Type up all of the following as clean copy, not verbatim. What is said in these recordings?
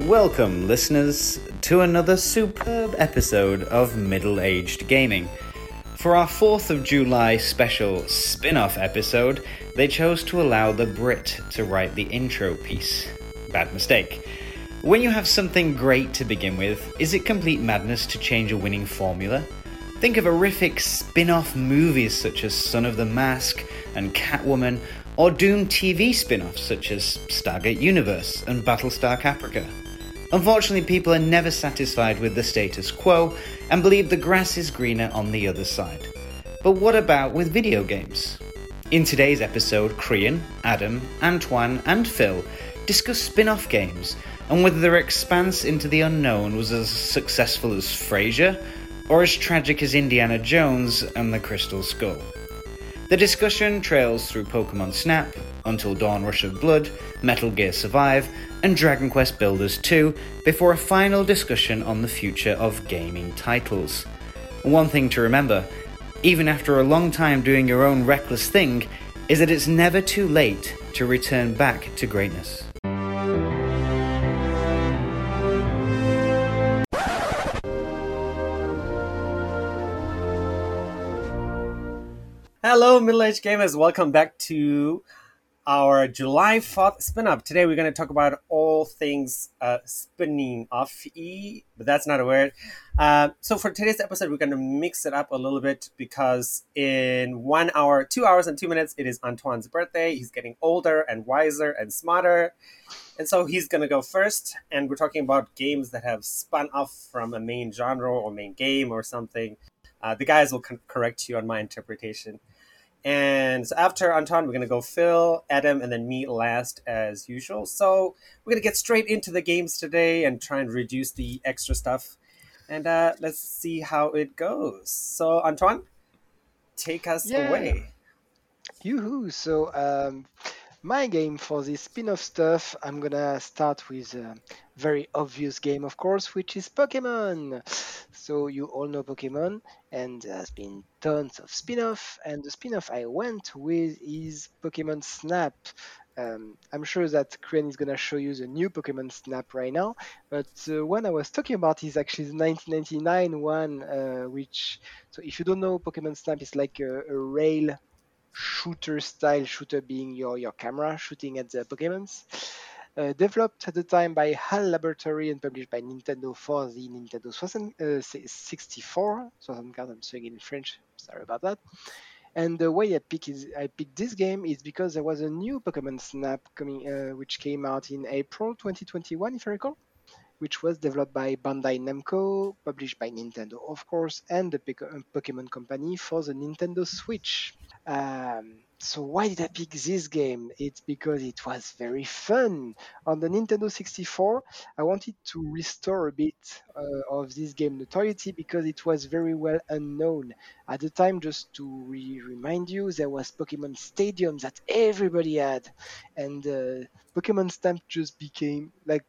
Welcome, listeners, to another superb episode of Middle-Aged Gaming. For our 4th of July special spin-off episode, they chose to allow the Brit to write the intro piece. Bad mistake. When you have something great to begin with, is it complete madness to change a winning formula? Think of horrific spin-off movies such as Son of the Mask and Catwoman, or Doom TV spin-offs such as Stargate Universe and Battlestar Caprica. Unfortunately, people are never satisfied with the status quo and believe the grass is greener on the other side. But what about with video games? In today's episode, Krian, Adam, Antoine and Phil discuss spin-off games and whether their expanse into the unknown was as successful as Frasier or as tragic as Indiana Jones and the Crystal Skull. The discussion trails through Pokemon Snap, Until Dawn Rush of Blood, Metal Gear Survive, and Dragon Quest Builders 2, before a final discussion on the future of gaming titles. One thing to remember, even after a long time doing your own reckless thing, is that it's never too late to return back to greatness. Hello, middle-aged gamers. Welcome back to our July 4th spin-up. Today we're going to talk about all things spinning off but that's not a word. So for today's episode, we're going to mix it up a little bit because in 1 hour, 2 hours and 2 minutes, it is Antoine's birthday. He's getting older and wiser and smarter. And so he's going to go first. And we're talking about games that have spun off from a main genre or main game or something. The guys will correct you on my interpretation. And so after Antoine, we're going to go Phil, Adam, and then me last as usual. So we're going to get straight into the games today and try and reduce the extra stuff. And let's see how it goes. So Antoine, take us away. Yoo-hoo! So my game for this spin-off stuff, I'm gonna start with a very obvious game, of course, which is Pokemon. So you all know Pokemon, and there's been tons of spin-off, and the spin-off I went with is Pokemon Snap. I'm sure that Krian is gonna show you the new Pokemon Snap right now, but the one I was talking about is actually the 1999 one, so if you don't know, Pokemon Snap is like a rail style shooter, being your camera shooting at the Pokemons. Developed at the time by HAL Laboratory and published by Nintendo for the Nintendo 64. I'm saying it in French, sorry about that. And the way I picked this game is because there was a new Pokemon Snap coming, which came out in April 2021, if I recall, which was developed by Bandai Namco, published by Nintendo, of course, and the Pokemon Company for the Nintendo Switch. So why did I pick this game? It's because it was very fun. On the Nintendo 64, I wanted to restore a bit of this game notoriety because it was very well unknown. At the time, just to remind you, there was Pokemon Stadium that everybody had. And Pokemon Stamp just became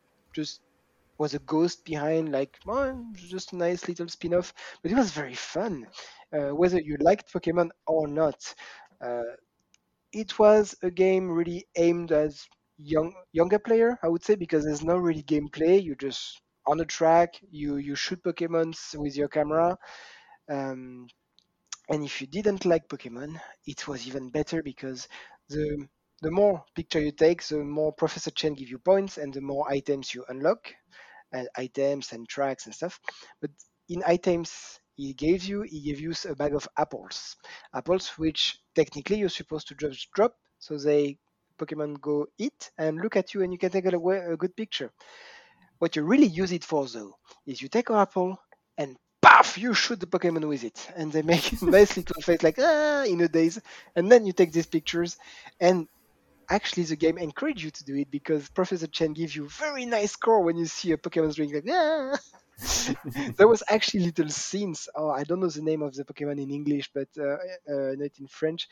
was a ghost behind, just a nice little spin-off, but it was very fun. Whether you liked Pokemon or not, uh, it was a game really aimed as younger player, I would say, because there's no really gameplay. You just on a track, you shoot Pokemons with your camera. Um, and if you didn't like Pokemon, it was even better because the the more picture you take, the more Professor Chen give you points, and the more items you unlock, items and tracks and stuff. But in items he gave you a bag of apples which technically you're supposed to just drop, so they Pokemon go eat and look at you, and you can take a good picture. What you really use it for, though, is you take an apple and paf, you shoot the Pokemon with it, and they make a nice little face like in a daze, and then you take these pictures, and actually the game encourages you to do it because Professor Chen gives you very nice score when you see a Pokemon drink like there was actually little scenes. Oh, I don't know the name of the Pokemon in English, but not in French.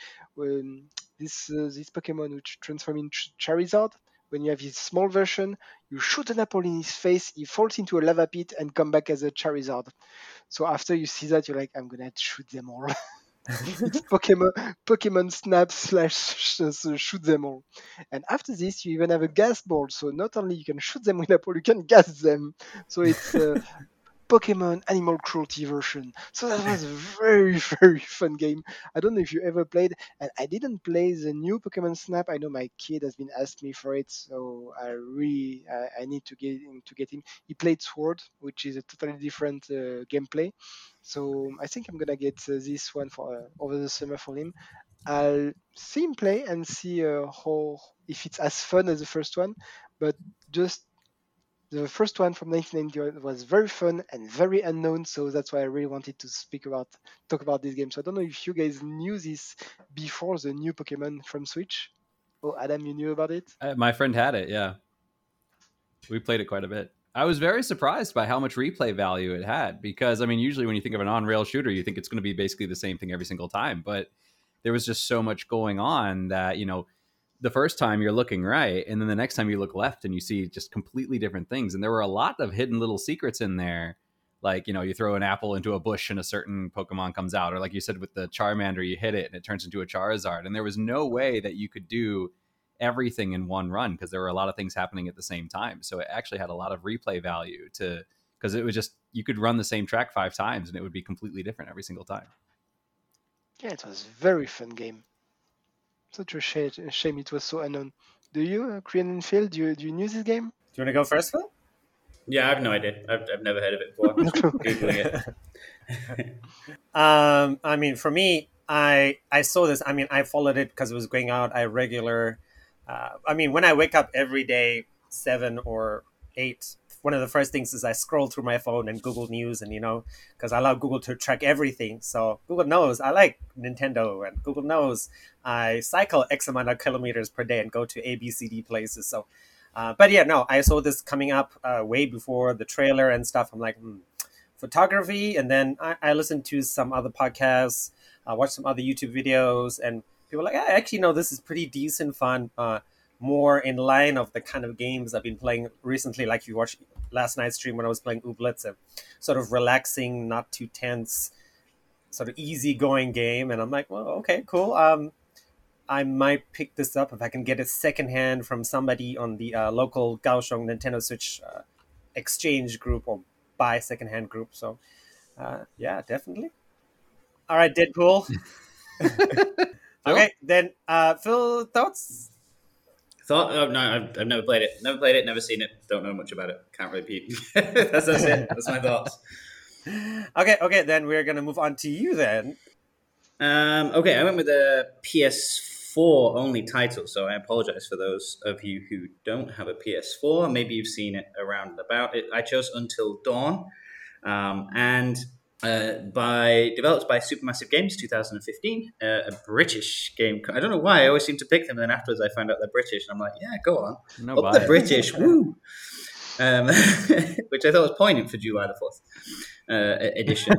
This Pokemon which transform in Charizard. When you have his small version, you shoot an apple in his face, he falls into a lava pit and come back as a Charizard. So after you see that, you're like, I'm gonna shoot them all. It's Pokemon Snap slash shoot them all. And after this, you even have a gas ball. So not only you can shoot them with a ball, you can gas them. So it's Pokemon Animal Cruelty version. So that was a very, very fun game. I don't know if you ever played, and I didn't play the new Pokemon Snap. I know my kid has been asked me for it, so I need to get him. He played Sword, which is a totally different gameplay. So I think I'm gonna get this one for over the summer for him. I'll see him play and see how if it's as fun as the first one, but just the first one from 1990 was very fun and very unknown, so that's why I really wanted to talk about this game. So I don't know if you guys knew this before the new Pokemon from Switch. Oh, Adam, you knew about it? My friend had it. Yeah, we played it quite a bit. I was very surprised by how much replay value it had because, I mean, usually when you think of an on-rail shooter, you think it's going to be basically the same thing every single time. But there was just so much going on that, the first time you're looking right, and then the next time you look left and you see just completely different things. And there were a lot of hidden little secrets in there. Like, you throw an apple into a bush and a certain Pokemon comes out. Or like you said with the Charmander, you hit it and it turns into a Charizard. And there was no way that you could do everything in one run because there were a lot of things happening at the same time. So it actually had a lot of replay value because it was just, you could run the same track 5 times and it would be completely different every single time. Yeah, it was a very fun game. Such a shame it was so unknown. Do you, Korean and Phil, do you knew this game? Do you want to go first, Phil? Yeah, I have no idea. I've never heard of it before. Googling it. I mean, for me, I saw this. I mean, I followed it because it was going out. When I wake up every day, 7 or 8, one of the first things is I scroll through my phone and Google News, and because I allow Google to track everything. So Google knows I like Nintendo, and Google knows I cycle X amount of kilometers per day and go to A, B, C, D places. So, but yeah, no, I saw this coming up way before the trailer and stuff. I'm like, photography, and then I listened to some other podcasts, watched some other YouTube videos, and people were like, I actually know this is pretty decent fun, more in line of the kind of games I've been playing recently. Like you watched last night's stream when I was playing Ooblets, a sort of relaxing, not too tense, sort of easygoing game, and I'm like, well, okay, cool. I might pick this up if I can get it secondhand from somebody on the local Kaohsiung Nintendo Switch exchange group or buy secondhand group. So yeah, definitely. All right, Deadpool. Okay, then Phil, thoughts? Oh, no, I've never played it. Never seen it. Don't know much about it. Can't repeat. That's it. That's my thoughts. Okay, then we're going to move on to you then. Okay, I went with a PS4 only title, so I apologize for those of you who don't have a PS4. Maybe you've seen it around and about. I chose Until Dawn, and developed by Supermassive Games, 2015, a British game. I don't know why I always seem to pick them, and then afterwards I find out they're British, and I'm like, yeah, go on, No, the British, woo. Which I thought was poignant for July the 4th edition.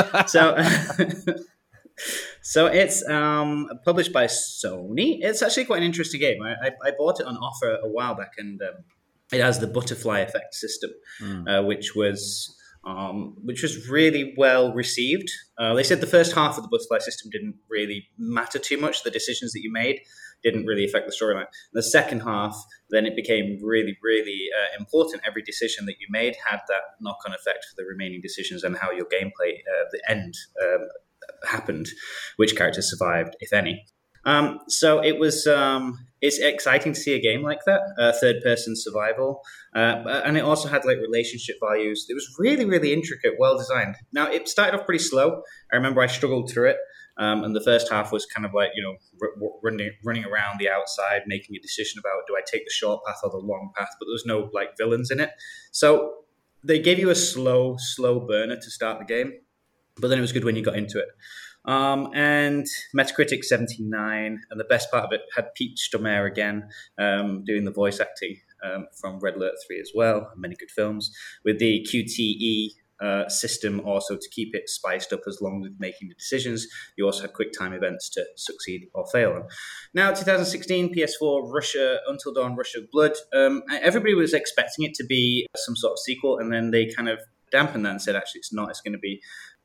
So it's published by Sony. It's actually quite an interesting game. I bought it on offer a while back, and it has the butterfly effect system, which was really well received. They said the first half of the butterfly system didn't really matter too much. The decisions that you made didn't really affect the storyline. The second half, then it became really, really important. Every decision that you made had that knock-on effect for the remaining decisions and how your gameplay, the end, happened, which characters survived, if any. So it was. It's exciting to see a game like that, third-person survival, and it also had like relationship values. It was really, really intricate, well designed. Now it started off pretty slow. I remember I struggled through it, and the first half was kind of like running around the outside, making a decision about do I take the short path or the long path. But there was no like villains in it, so they gave you a slow burner to start the game, but then it was good when you got into it. And Metacritic 79, and the best part of it had Pete Stormare again, doing the voice acting from Red Alert 3 as well, many good films, with the QTE system also to keep it spiced up as long as making the decisions. You also had quick time events to succeed or fail on. Now, 2016, PS4, Russia, Until Dawn, Rush of Blood. Everybody was expecting it to be some sort of sequel, and then they kind of dampened that and said, actually, it's not. It's going to be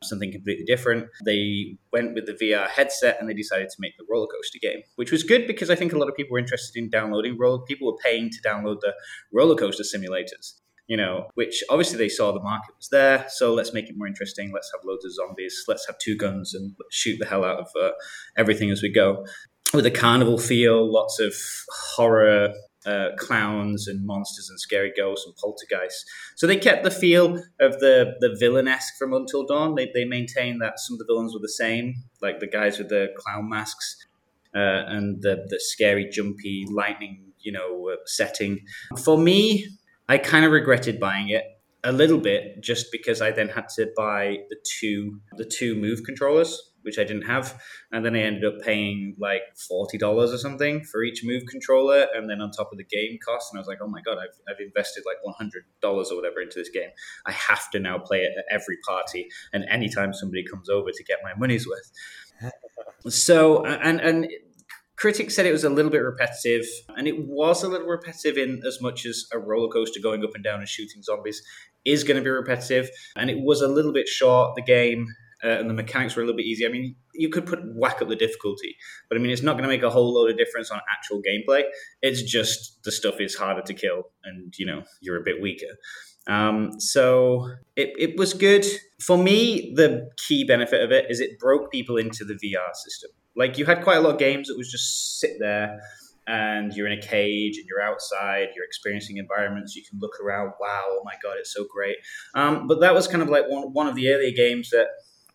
something completely different. They went with the VR headset and they decided to make the roller coaster game, which was good because I think a lot of people were interested in downloading people were paying to download the roller coaster simulators, which obviously they saw the market was there. So let's make it more interesting. Let's have loads of zombies. Let's have 2 guns and shoot the hell out of everything as we go. With a carnival feel, lots of horror, clowns and monsters and scary ghosts and poltergeists. So they kept the feel of the villain-esque from Until Dawn. They maintained that some of the villains were the same, like the guys with the clown masks and the scary, jumpy, lightning, setting. For me, I kind of regretted buying it a little bit just because I then had to buy the two Move controllers, which I didn't have. And then I ended up paying like $40 or something for each Move controller. And then on top of the game cost. And I was like, oh my God, I've invested like $100 or whatever into this game. I have to now play it at every party and anytime somebody comes over to get my money's worth. So, and critics said it was a little bit repetitive, and it was a little repetitive in as much as a roller coaster going up and down and shooting zombies is going to be repetitive. And it was a little bit short, the game. And the mechanics were a little bit easy. I mean, you could whack up the difficulty, but I mean, it's not going to make a whole load of difference on actual gameplay. It's just the stuff is harder to kill, and you're a bit weaker. So it was good for me. The key benefit of it is it broke people into the VR system. Like you had quite a lot of games that was just sit there. And you're in a cage and you're outside, you're experiencing environments, you can look around, wow, oh my God, it's so great. But that was kind of like one of the earlier games that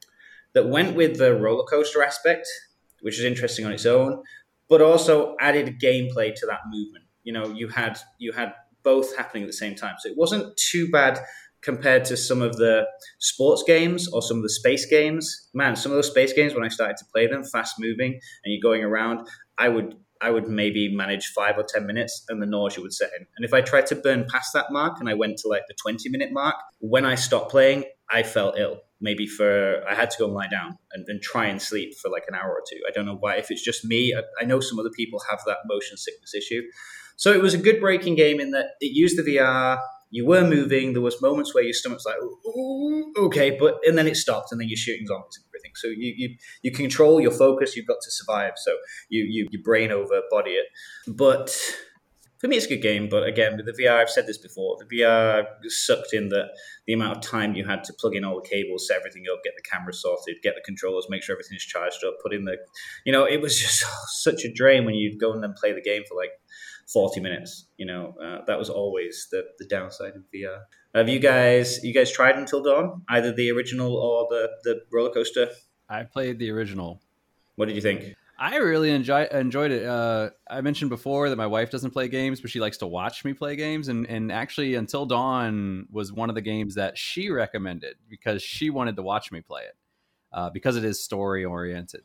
went with the roller coaster aspect, which is interesting on its own, but also added gameplay to that movement. You had both happening at the same time. So it wasn't too bad compared to some of the sports games or some of the space games. Man, some of those space games, when I started to play them, fast moving and you're going around, I would maybe manage 5 or 10 minutes and the nausea would set in. And if I tried to burn past that mark and I went to like the 20-minute mark, when I stopped playing, I felt ill. Maybe I had to go and lie down and try and sleep for like an hour or two. I don't know why, if it's just me. I know some other people have that motion sickness issue. So it was a good breaking game in that it used the VR. You were moving. There was moments where your stomach's like, ooh, okay, and then it stopped, and then you're shooting zombies and everything. So you control your focus. You've got to survive. So you brain over body it. But for me, it's a good game. But again, with the VR, I've said this before. The VR sucked in the amount of time you had to plug in all the cables, set everything up, get the camera sorted, get the controllers, make sure everything is charged up, put in it was just such a drain when you'd go and then play the game for like 40 minutes. That was always the downside of VR. Have you guys tried Until Dawn, either the original or the roller coaster? I played the original. What did you think? I really enjoyed it. I mentioned before that my wife doesn't play games, but she likes to watch me play games. And actually, Until Dawn was one of the games that she recommended because she wanted to watch me play it because it is story oriented.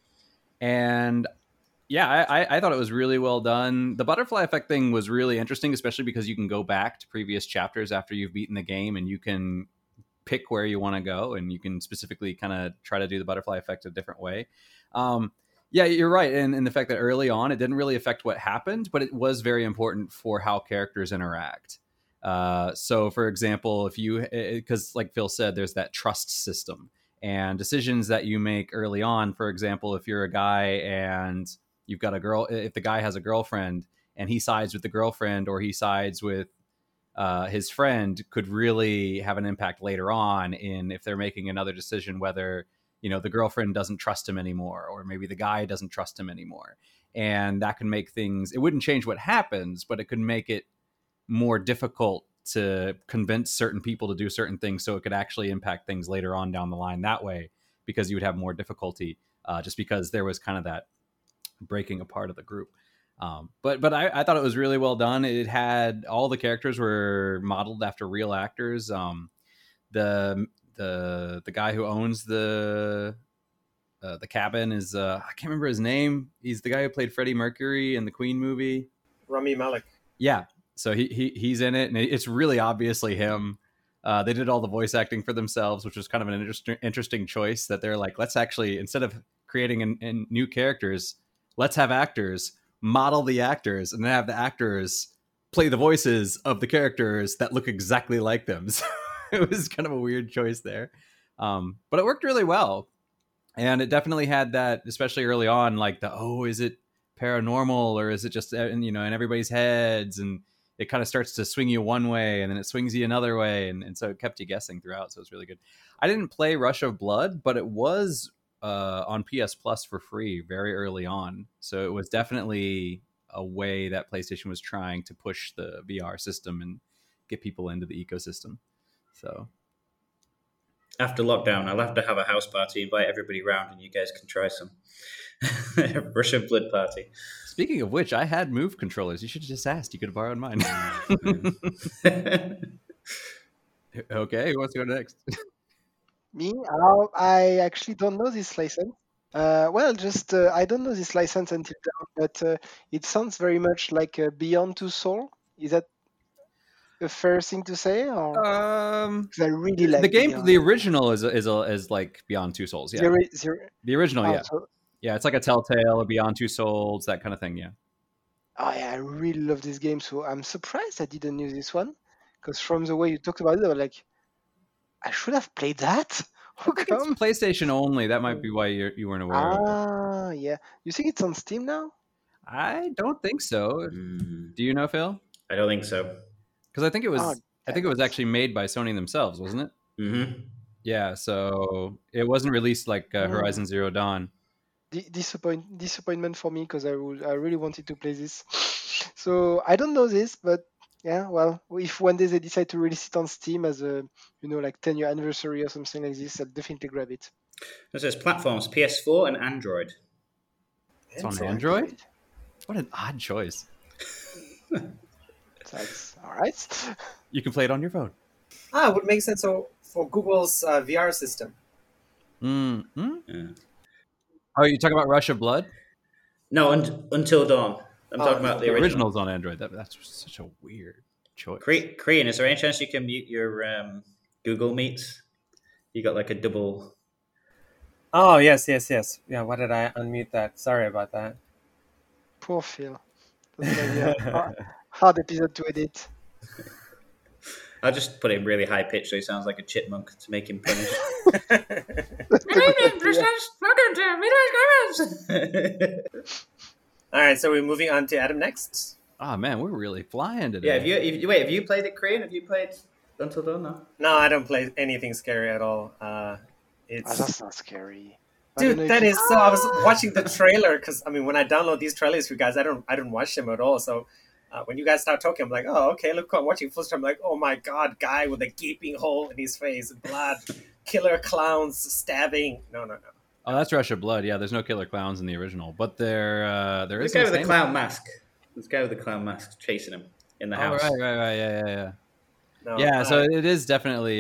And yeah, I thought it was really well done. The butterfly effect thing was really interesting, especially because you can go back to previous chapters after you've beaten the game and you can pick where you want to go and you can specifically kind of try to do the butterfly effect a different way. Yeah, you're right. And in the fact that early on, it didn't really affect what happened, but it was very important for how characters interact. So, for example, because like Phil said, there's that trust system and decisions that you make early on. For example, if you're a guy and you've got a girl, if the guy has a girlfriend and he sides with the girlfriend or he sides with his friend, could really have an impact later on if they're making another decision, whether the girlfriend doesn't trust him anymore, or maybe the guy doesn't trust him anymore. And that can make things, it wouldn't change what happens, but it could make it more difficult to convince certain people to do certain things. So it could actually impact things later on down the line that way, because you would have more difficulty just because there was kind of that breaking apart of the group. But I thought it was really well done. It had, all the characters were modeled after real actors. The guy who owns the cabin is I can't remember his name. He's the guy who played Freddie Mercury in the Queen movie. Rami Malek. Yeah, so he's in it, and it's really obviously him. They did all the voice acting for themselves, which was kind of an interesting choice. That they're like, let's actually, instead of creating new characters, let's have actors model the actors, and then have the actors play the voices of the characters that look exactly like them. So it was kind of a weird choice there. But it worked really well. And it definitely had that, especially early on, like is it paranormal or is it just, in everybody's heads? And it kind of starts to swing you one way and then it swings you another way. And so it kept you guessing throughout. So it was really good. I didn't play Rush of Blood, but it was on PS Plus for free very early on. So it was definitely a way that PlayStation was trying to push the VR system and get people into the ecosystem. So after lockdown, I'll have to have a house party, invite everybody round, and you guys can try some Rush of Blood party. Speaking of which, I had Move controllers. You should have just asked. You could have borrowed mine. Okay, who wants to go next? Me? I actually don't know this license. I don't know this license until now, but it sounds very much like Beyond Two Soul. Is that a fair thing to say? Or 'cause I really like The game. Beyond. The original is like Beyond Two Souls. Yeah, the original. Yeah, yeah. It's like a Telltale or Beyond Two Souls, that kind of thing. Yeah. Oh yeah, I really love this game, so I'm surprised I didn't use this one. Because from the way you talked about it, I was like, I should have played that. How It's come? PlayStation only. That might be why you weren't aware of it. Ah, yeah. You think it's on Steam now? I don't think so. Do you know, Phil? I don't think so. Because I think it was. Oh, I think it was actually made by Sony themselves, wasn't it? Mm-hmm. Yeah. So it wasn't released like Horizon Zero Dawn. Disappointment for me because I really wanted to play this. So I don't know this, but yeah, well, if one day they decide to release it on Steam as a like 10-year anniversary or something like this, I'll definitely grab it. It says platforms PS4 and Android. It's on Android. What an odd choice. That's all right. You can play it on your phone. It would make sense for Google's VR system. Mm-hmm. Yeah. Oh, you talking about Rush of Blood? No, Until Dawn. I'm talking about the original. Original's on Android. That's such a weird choice. Korean, is there any chance you can mute your Google Meets? You got like a double... Oh, yes. Yeah, why did I unmute that? Sorry about that. Poor Phil. That's gonna be a hard episode to edit. I'll just put it in really high pitch so he sounds like a chipmunk to make him punish. All right, so we're moving on to Adam next. Oh man, we're really flying today. Yeah, have you played it, Korean? Have you played Until Dawn? No? No, I don't play anything scary at all. That's not scary. Dude, that is so. I was watching the trailer because when I download these trailers for you guys, I don't watch them at all. So when you guys start talking, I'm like, oh, okay, look, I'm watching full. I'm like, oh my god, guy with a gaping hole in his face, blood, killer clowns stabbing. No. Oh, that's Rush of Blood. Yeah, there's no killer clowns in the original, but there is. This guy with the clown mask. This guy with the clown mask chasing him in the house. Right. Yeah. No, Yeah, so it is definitely.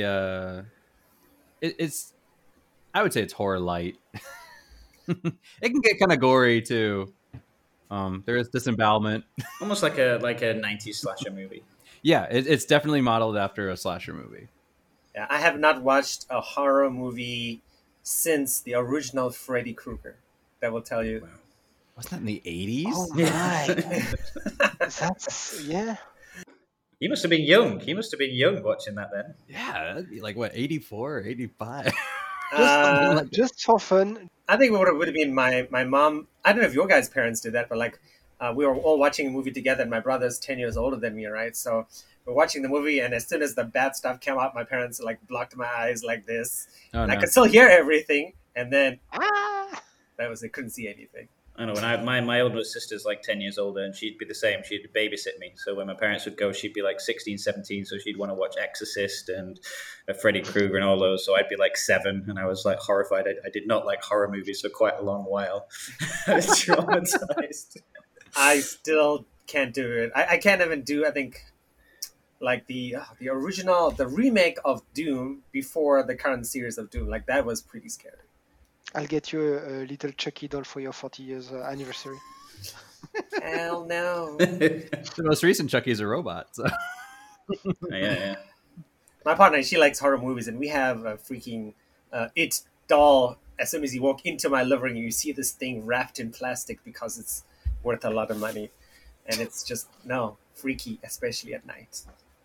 It's. I would say it's horror light. It can get kind of gory too. There is disembowelment. Almost like a 90s slasher movie. Yeah, it's definitely modeled after a slasher movie. Yeah, I have not watched a horror movie since the original Freddy Krueger. That will tell you. Wow. Wasn't that in the 80s? Oh my! That's yeah. He must have been young. He must have been young watching that then. Yeah, that'd be like what, 84 or 85? Just for fun. I think it would have been my mom. I don't know if your guys' parents did that, but we were all watching a movie together, and my brother's 10 years older than me, right? So we're watching the movie, and as soon as the bad stuff came out, my parents blocked my eyes like this. Oh, and no. I could still hear everything, and then Ah! I couldn't see anything. I know, when my older sister's 10 years older, and she'd be the same. She'd babysit me. So when my parents would go, she'd be 16, 17, so she'd want to watch Exorcist and Freddy Krueger and all those. So I'd be 7, and I was horrified. I did not like horror movies for quite a long while. I was traumatized. I still can't do it. I can't even do, I think, the original, the remake of Doom before the current series of Doom. That was pretty scary. I'll get you a little Chucky doll for your 40 years anniversary. Hell no. The most recent Chucky is a robot. So. Yeah. My partner, she likes horror movies, and we have a freaking It doll. As soon as you walk into my living room, you see this thing wrapped in plastic because it's worth a lot of money. And it's just, freaky, especially at night.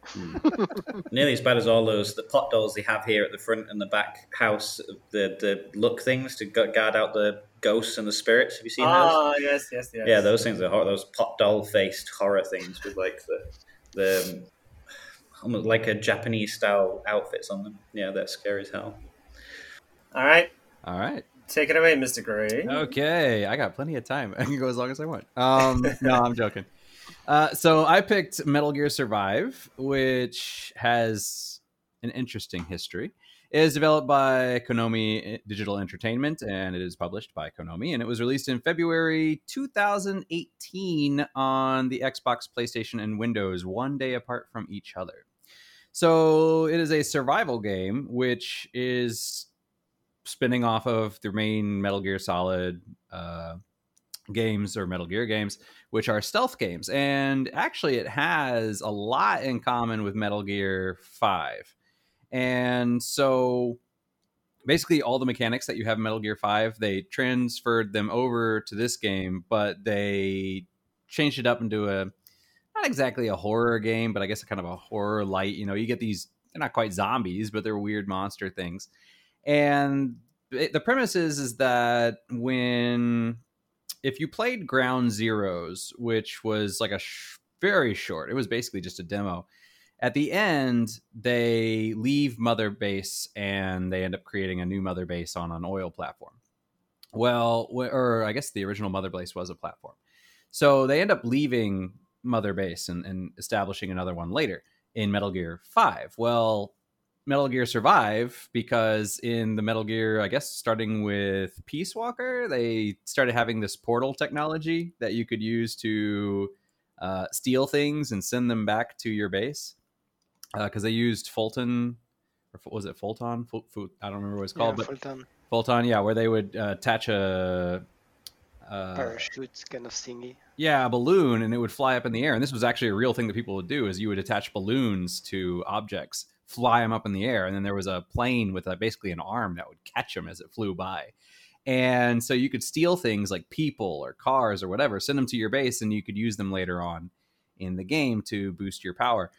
Nearly as bad as all the pot dolls they have here at the front and the back house, the look things to guard out the ghosts and the spirits. Have you seen those? Ah, yes, yes, yes. Yeah, those things are those pot doll faced horror things with like the almost like a Japanese style outfits on them. Yeah, that's scary as hell. All right, All right. take it away, Mr. Gray. Okay, I got plenty of time. I can go as long as I want. No, I'm joking. So I picked Metal Gear Survive, which has an interesting history. It is developed by Konami Digital Entertainment, and it is published by Konami. And it was released in February 2018 on the Xbox, PlayStation, and Windows, one day apart from each other. So it is a survival game, which is spinning off of the main Metal Gear Solid games, or Metal Gear games, which are stealth games. And actually, it has a lot in common with Metal Gear 5. And so basically all the mechanics that you have in Metal Gear 5, they transferred them over to this game, but they changed it up into a, not exactly a horror game, but I guess a kind of a horror light. You know, you get these, they're not quite zombies, but they're weird monster things. And the premise is that if you played Ground Zeroes, which was like a very short, it was basically just a demo. At the end, they leave Mother Base and they end up creating a new Mother Base on an oil platform. Well, or I guess the original Mother Base was a platform. So they end up leaving Mother Base and establishing another one later in Metal Gear 5. Well, Metal Gear Survive, because in the Metal Gear, I guess starting with Peace Walker, they started having this portal technology that you could use to steal things and send them back to your base. Because they used Fulton, or was it Fulton? I don't remember what it's called, but Fulton, yeah, where they would attach a parachute kind of thingy. Yeah, a balloon, and it would fly up in the air. And this was actually a real thing that people would do: is you would attach balloons to objects, fly them up in the air, and then there was a plane with basically an arm that would catch them as it flew by. And so you could steal things like people or cars or whatever, send them to your base, and you could use them later on in the game to boost your power.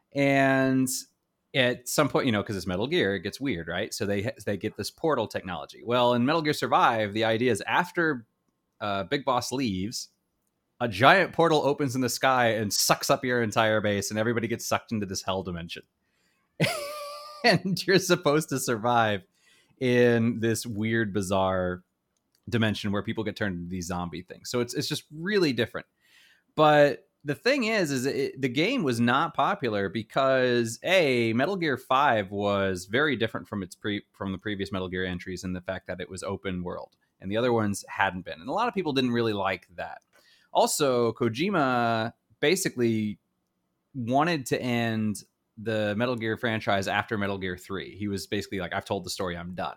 And at some point, you know, because it's Metal Gear, it gets weird, right? So they get this portal technology. Well, in Metal Gear Survive, the idea is after Big Boss leaves, a giant portal opens in the sky and sucks up your entire base, and everybody gets sucked into this hell dimension. And you're supposed to survive in this weird, bizarre dimension where people get turned into these zombie things. So it's just really different. But the thing is the game was not popular because Metal Gear 5 was very different from from the previous Metal Gear entries in the fact that it was open world, and the other ones hadn't been. And a lot of people didn't really like that. Also, Kojima basically wanted to end the Metal Gear franchise after Metal Gear 3. He was basically like, I've told the story, I'm done.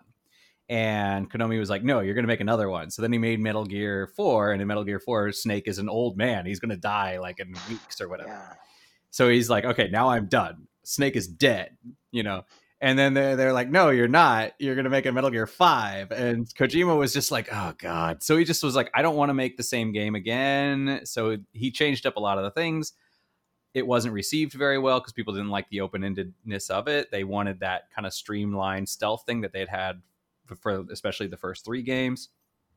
And Konami was like, no, you're going to make another one. So then he made Metal Gear 4, and in Metal Gear 4, Snake is an old man. He's going to die like in weeks or whatever. Yeah. So he's like, okay, now I'm done. Snake is dead, you know? And then they're like, no, you're not. You're going to make a Metal Gear 5. And Kojima was just like, oh, God. So he just was like, I don't want to make the same game again. So he changed up a lot of the things. It wasn't received very well because people didn't like the open-endedness of it. They wanted that kind of streamlined stealth thing that they'd had for especially the first 3 games.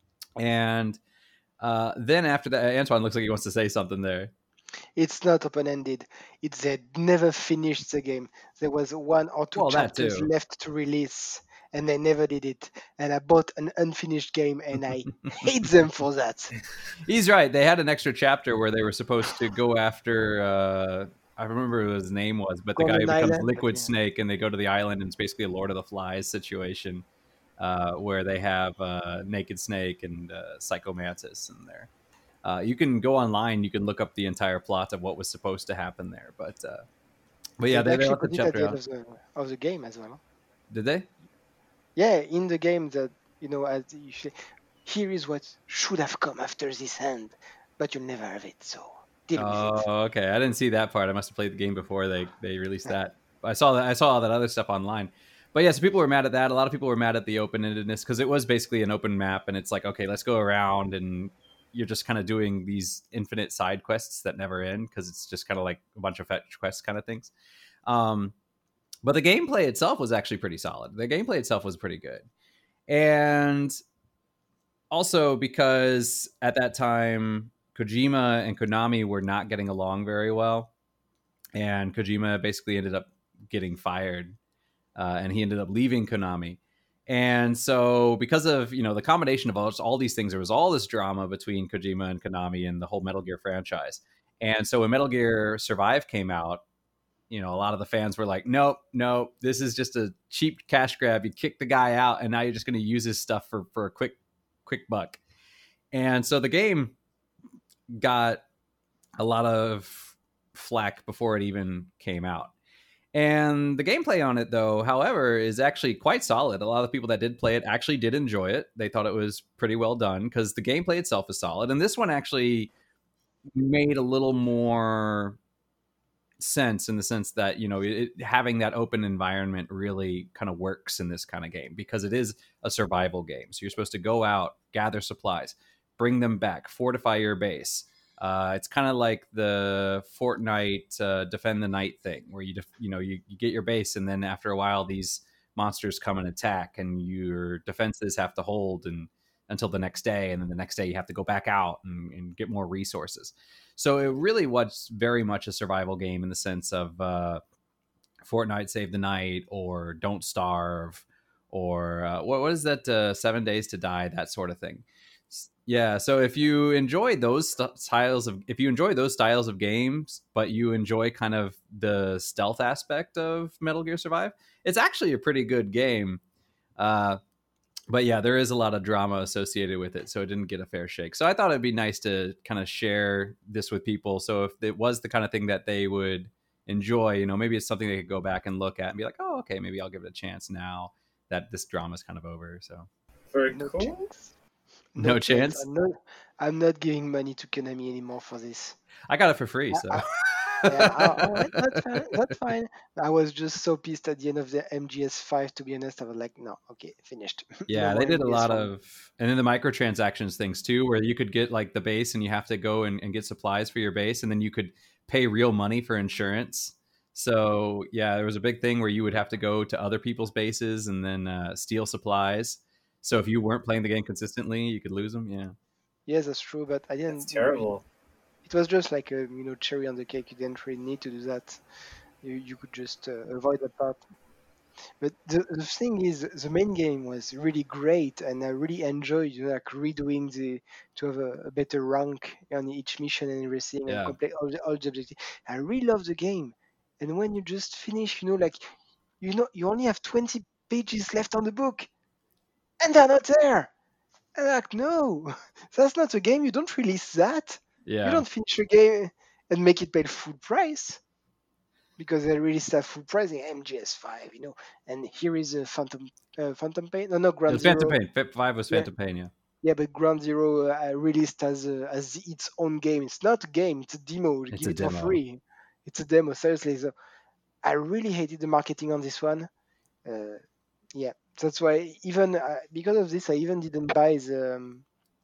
And then after that, Antoine looks like he wants to say something there. It's not open-ended. They never finished the game. There was 1 or 2 chapters left to release, and they never did it. And I bought an unfinished game, and I hate them for that. He's right. They had an extra chapter where they were supposed to go after... I remember what his name was, but the guy who becomes Liquid Snake, and they go to the island, and it's basically a Lord of the Flies situation. Where they have Naked Snake and Psycho Mantis in there. You can go online, you can look up the entire plot of what was supposed to happen there. But yeah, they actually put it at the end of the game as well. Did they? Yeah, in the game that, you know, as you say, here is what should have come after this end, but you'll never have it, so deal with it. Oh, okay. I didn't see that part. I must have played the game before they released that. I saw all that other stuff online. But yeah, so people were mad at that. A lot of people were mad at the open-endedness because it was basically an open map, and it's like, okay, let's go around, and you're just kind of doing these infinite side quests that never end because it's just kind of like a bunch of fetch quests kind of things. But the gameplay itself was actually pretty solid. The gameplay itself was pretty good. And also because at that time, Kojima and Konami were not getting along very well. And Kojima basically ended up getting fired. And he ended up leaving Konami. And so because of, the combination of all these things, there was all this drama between Kojima and Konami and the whole Metal Gear franchise. And so when Metal Gear Survive came out, a lot of the fans were like, nope, this is just a cheap cash grab. You kick the guy out and now you're just going to use his stuff for a quick buck. And so the game got a lot of flack before it even came out. And the gameplay on it, though, however, is actually quite solid. A lot of the people that did play it actually did enjoy it. They thought it was pretty well done because the gameplay itself is solid. And this one actually made a little more sense in the sense that, having that open environment really kind of works in this kind of game because it is a survival game. So you're supposed to go out, gather supplies, bring them back, fortify your base. It's kind of like the Fortnite defend the night thing, where you get your base, and then after a while, these monsters come and attack, and your defenses have to hold until the next day, and then the next day you have to go back out and get more resources. So it really was very much a survival game in the sense of Fortnite Save the Night or Don't Starve or what is that 7 Days to Die, that sort of thing. Yeah, so if you enjoy those styles of games, but you enjoy kind of the stealth aspect of Metal Gear Survive, it's actually a pretty good game. But yeah, there is a lot of drama associated with it, so it didn't get a fair shake. So I thought it'd be nice to kind of share this with people. So if it was the kind of thing that they would enjoy, maybe it's something they could go back and look at and be like, oh, okay, maybe I'll give it a chance now that this drama's kind of over. So Very No cool. chance. No chance? I'm not giving money to Konami anymore for this. I got it for free, so. All right, that's fine. I was just so pissed at the end of the MGS5, to be honest. I was like, no, okay, finished. Yeah, No they more did a lot MGS1. and then the microtransactions things too, where you could get like the base and you have to go and get supplies for your base, and then you could pay real money for insurance. So yeah, there was a big thing where you would have to go to other people's bases and then steal supplies. So if you weren't playing the game consistently, you could lose them. Yeah. Yes, that's true, but I didn't. That's terrible. It was just like a cherry on the cake. You didn't really need to do that. You could just avoid that part. But the thing is, the main game was really great, and I really enjoyed like redoing to have a better rank on each mission and everything, and Yeah. complete all the objectives. I really love the game, and when you just finish, like you only have 20 pages left on the book, and they're not there. And I'm like, no, that's not a game. You don't release that. Yeah. You don't finish a game and make it pay full price, because they released at full price in MGS5, and here is a Phantom Pain. No, Ground Zero. Phantom Pain. 5 was Yeah. Phantom Pain, yeah. Yeah, but Ground Zero released as its own game. It's not a game; it's a demo. It's Give a it demo. for free. It's a demo, seriously. So I really hated the marketing on this one. Yeah, that's why even because of this, I even didn't buy the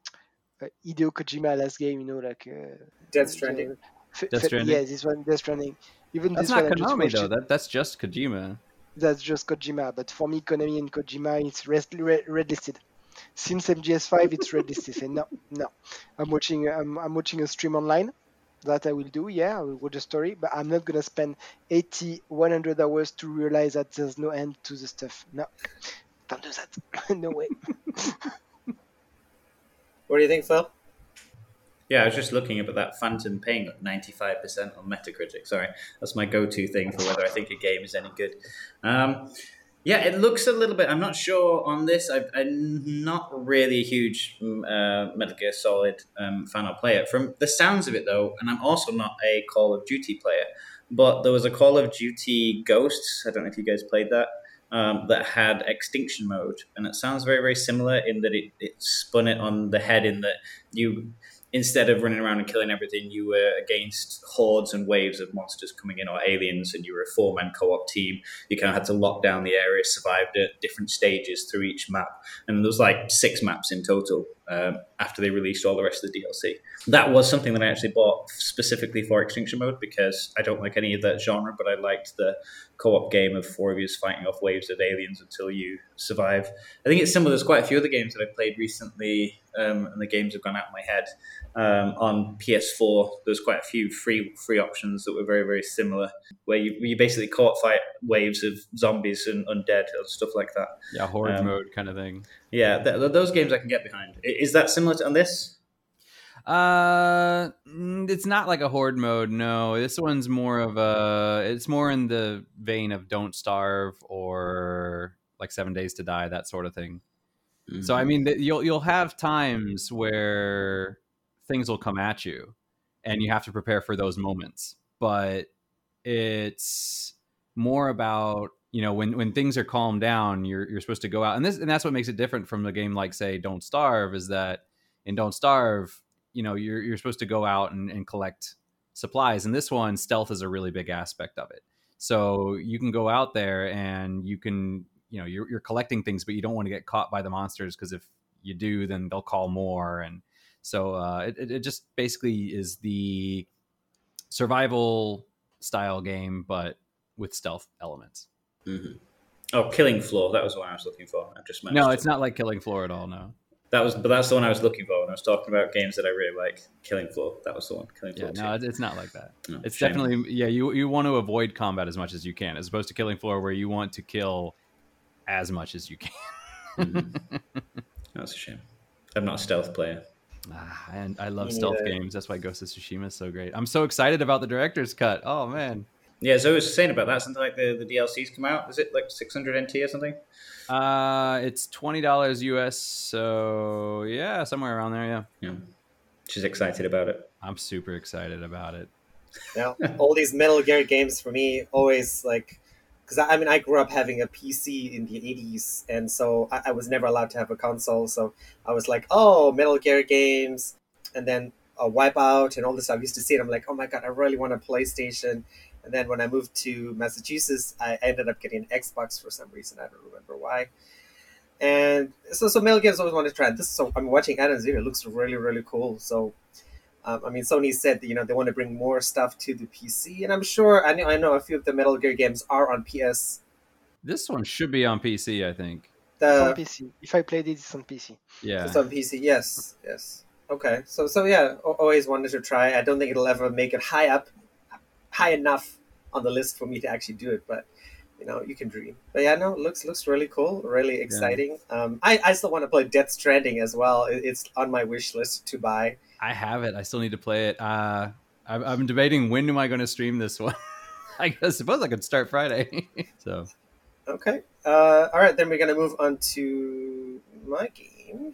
Hideo Kojima last game. Death Stranding. Death Stranding? Yeah, this one, Death Stranding. Even That's this not one, I just Konami watched though. it. That's just Kojima. That's just Kojima. But for me, Konami and Kojima, it's red listed. Since MGS5, it's red listed. And no. I'm watching a stream online. That I will do. Yeah, I will watch a story, but I'm not gonna spend 80, 100 hours to realize that there's no end to the stuff. No, don't do that. No way. What do you think, Phil? Yeah, I was just looking up at that Phantom Pain got 95% on Metacritic. Sorry, that's my go-to thing for whether I think a game is any good. Yeah, it looks a little bit. I'm not sure on this. I'm not really a huge Metal Gear Solid fan or player. From the sounds of it, though, and I'm also not a Call of Duty player, but there was a Call of Duty Ghosts. I don't know if you guys played that. That had extinction mode, and it sounds very, very similar in that it spun it on the head in that instead of running around and killing everything, you were against hordes and waves of monsters coming in, or aliens, and you were a 4-man co-op team. You kind of had to lock down the area, survived at different stages through each map, and there was like 6 maps in total after they released all the rest of the DLC. That was something that I actually bought specifically for Extinction Mode, because I don't like any of that genre, but I liked the co-op game of 4 of you fighting off waves of aliens until you survive. I think it's similar. There's quite a few other games that I've played recently, and the games have gone out of my head. On PS4, there's quite a few free options that were very, very similar, where you basically co-op fight waves of zombies and undead or stuff like that. Yeah, horde mode kind of thing. Yeah, those games I can get behind. Is that similar to on this? It's not like a horde mode. No, this one's more of it's more in the vein of Don't Starve or like 7 Days to Die, that sort of thing. Mm-hmm. So I mean, you'll have times where things will come at you, and you have to prepare for those moments. But it's more about, you know, when things are calmed down, you're supposed to go out, and that's what makes it different from a game like, say, Don't Starve, is that in Don't Starve, you know, you're supposed to go out and collect supplies. And this one, stealth is a really big aspect of it. So you can go out there and you can, you know, you're collecting things, but you don't want to get caught by the monsters, because if you do, then they'll call more. And so it just basically is the survival style game, but with stealth elements. Mm-hmm. Oh, Killing Floor. That was the one I was looking for. I've just managed. No, it's not like Killing Floor at all. No. That's the one I was looking for when I was talking about games that I really like. Killing Floor. That was the one. Killing Floor. Yeah, no, it's not like that. No, it's shame. Definitely, yeah. You want to avoid combat as much as you can, as opposed to Killing Floor, where you want to kill as much as you can. Mm-hmm. That's a shame. I'm not a stealth player. And I love stealth games. That's why Ghost of Tsushima is so great. I'm so excited about the director's cut. Oh man. Yeah, so I was saying about that, something like the DLCs come out. Is it like 600 NT or something? It's $20 US, so yeah, somewhere around there, yeah. She's excited about it. I'm super excited about it. Now, all these Metal Gear games for me always like, because I mean, I grew up having a PC in the 80s, and so I was never allowed to have a console, so I was like, oh, Metal Gear games, and then Wipeout and all this stuff. I used to see it, I'm like, oh my god, I really want a PlayStation. And then when I moved to Massachusetts, I ended up getting an Xbox for some reason. I don't remember why. And so Metal Gear, I've always wanted to try this. So I'm watching Adam Zero. It looks really, really cool. So, I mean, Sony said that, you know, they want to bring more stuff to the PC. And I'm sure, I know a few of the Metal Gear games are on PS. This one should be on PC, I think. It's on PC. If I played it, it's on PC. Yeah. It's on PC, yes. Okay. So yeah, always wanted to try. I don't think it'll ever make it high enough on the list for me to actually do it, but you know, you can dream. But yeah, no, it looks really cool, really exciting. Yeah. I still want to play Death Stranding as well. It's on my wish list to buy. I have it. I still need to play it. I'm debating, when am I going to stream this one? I suppose I could start Friday. So okay, all right, then we're gonna move on to my game.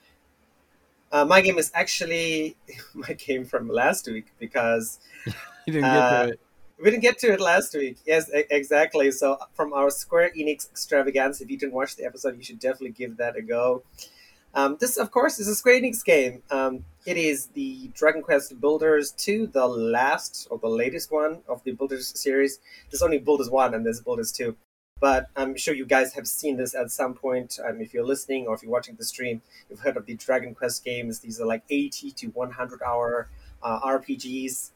My game is actually my game from last week, because you didn't get to it. We didn't get to it last week. Yes, exactly. So from our Square Enix extravaganza, if you didn't watch the episode, you should definitely give that a go. This, of course, is a Square Enix game. It is the Dragon Quest Builders 2, the last or the latest one of the Builders series. There's only Builders 1 and there's Builders 2. But I'm sure you guys have seen this at some point. If you're listening or if you're watching the stream, you've heard of the Dragon Quest games. These are like 80 to 100 hour RPGs.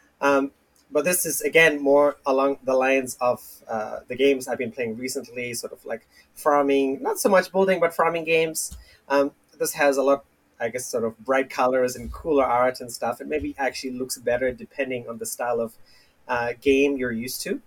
But this is, again, more along the lines of the games I've been playing recently, sort of like farming, not so much building, but farming games. This has a lot, I guess, sort of bright colors and cooler art and stuff. It maybe actually looks better depending on the style of game you're used to.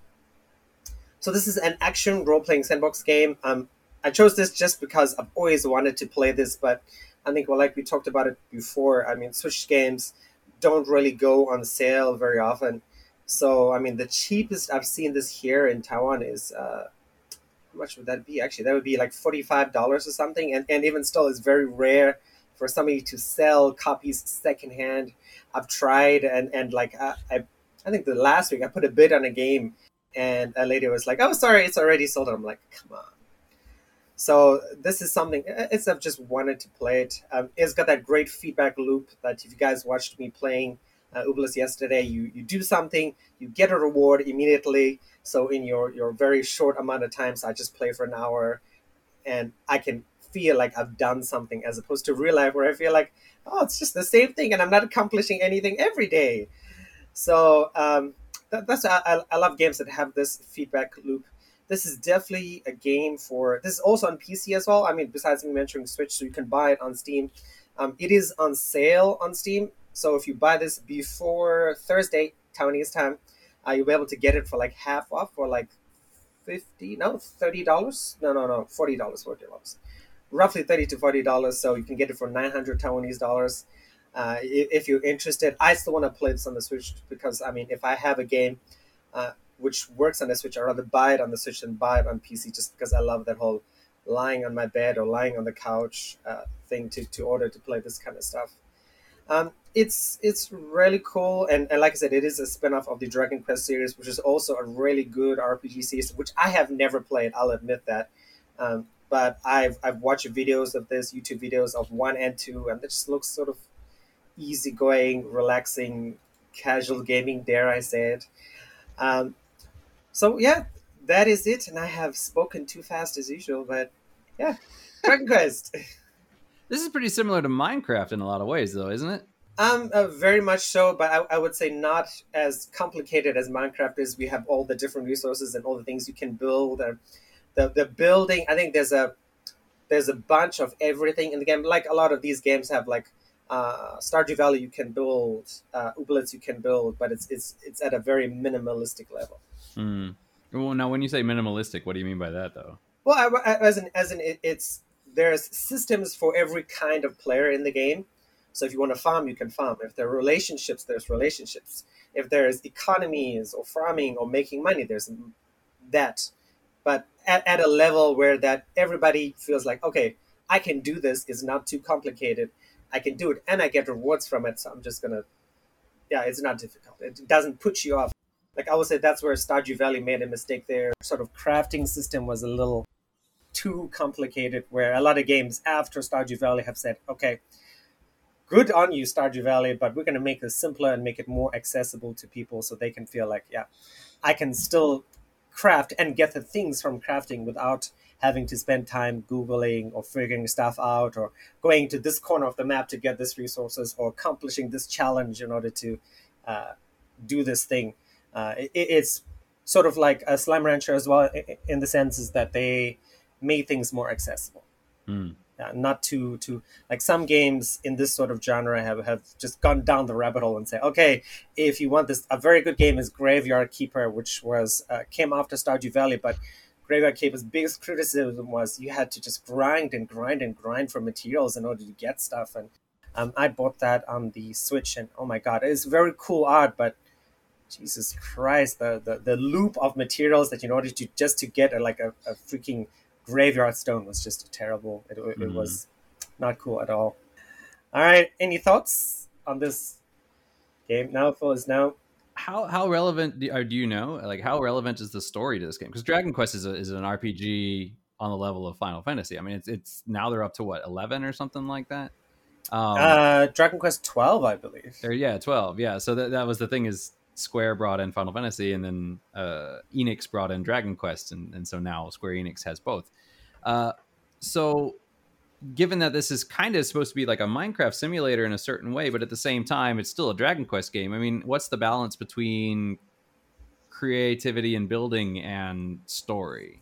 So this is an action role-playing sandbox game. I chose this just because I've always wanted to play this, but I think, well, like we talked about it before, I mean, Switch games don't really go on sale very often. So, I mean, the cheapest I've seen this here in Taiwan is, how much would that be? Actually, that would be like $45 or something. And even still, it's very rare for somebody to sell copies secondhand. I've tried, and like, I think the last week I put a bid on a game, and a lady was like, oh, sorry, it's already sold. I'm like, come on. So this is something. I've just wanted to play it. It's got that great feedback loop that if you guys watched me playing Ublis yesterday, you do something, you get a reward immediately. So in your very short amount of time, so I just play for an hour, and I can feel like I've done something, as opposed to real life where I feel like, oh, it's just the same thing, and I'm not accomplishing anything every day. So that's I love games that have this feedback loop. This is definitely a game for. This is also on PC as well. I mean, besides me mentioning Switch, so you can buy it on Steam. It is on sale on Steam, so if you buy this before Thursday Taiwanese time, you'll be able to get it for like half off, for like $30. No, $40, roughly $30 to $40. So you can get it for 900 Taiwanese dollars. If you're interested, I still want to play this on the Switch because I mean, if I have a game which works on the Switch, I'd rather buy it on the Switch than buy it on PC, just because I love that whole lying on my bed or lying on the couch thing to order to play this kind of stuff. It's really cool, and like I said, it is a spin-off of the Dragon Quest series, which is also a really good RPG series, which I have never played, I'll admit that. But I've watched videos of this, YouTube videos of 1 and 2, and it just looks sort of easygoing, relaxing, casual gaming, dare I say it. So yeah, that is it, and I have spoken too fast as usual, but yeah, Dragon Quest. This is pretty similar to Minecraft in a lot of ways, though, isn't it? Very much so, but I would say not as complicated as Minecraft is. We have all the different resources and all the things you can build. The building, I think there's a bunch of everything in the game. Like a lot of these games have like Stardew Valley you can build, Ooblets you can build, but it's at a very minimalistic level. Well, now when you say minimalistic, what do you mean by that, though? Well, as in it's there's systems for every kind of player in the game. So if you want to farm, you can farm. If there are relationships, there's relationships. If there's economies or farming or making money, there's that. But at a level where that everybody feels like, okay, I can do this. It's not too complicated. I can do it, and I get rewards from it. So I'm just gonna, yeah, it's not difficult. It doesn't put you off. Like I would say, that's where Stardew Valley made a mistake. Their sort of crafting system was a little too complicated. Where a lot of games after Stardew Valley have said, okay, good on you, Stardew Valley, but we're going to make this simpler and make it more accessible to people so they can feel like, yeah, I can still craft and get the things from crafting without having to spend time Googling or figuring stuff out or going to this corner of the map to get this resources or accomplishing this challenge in order to do this thing. It's sort of like a Slime Rancher as well, in the sense is that they made things more accessible. Not too like some games in this sort of genre have just gone down the rabbit hole and say, okay, if you want this, a very good game is Graveyard Keeper, which was came after Stardew Valley, but Graveyard Keeper's biggest criticism was you had to just grind and grind and grind for materials in order to get stuff. And I bought that on the Switch, and oh my god, it's very cool art, but Jesus Christ, the loop of materials that in order to just to get a freaking Graveyard Stone was just terrible. It was not cool at all. All right, any thoughts on this game now, Phyllis? Now, how relevant do you know? Like, how relevant is the story to this game? Because Dragon Quest is an RPG on the level of Final Fantasy. I mean, it's now they're up to what, 11 or something like that. Dragon Quest 12, I believe. 12. Yeah, so that was the thing is Square brought in Final Fantasy, and then Enix brought in Dragon Quest, and so now Square Enix has both. So given that this is kind of supposed to be like a Minecraft simulator in a certain way, but at the same time, it's still a Dragon Quest game. I mean, what's the balance between creativity and building and story?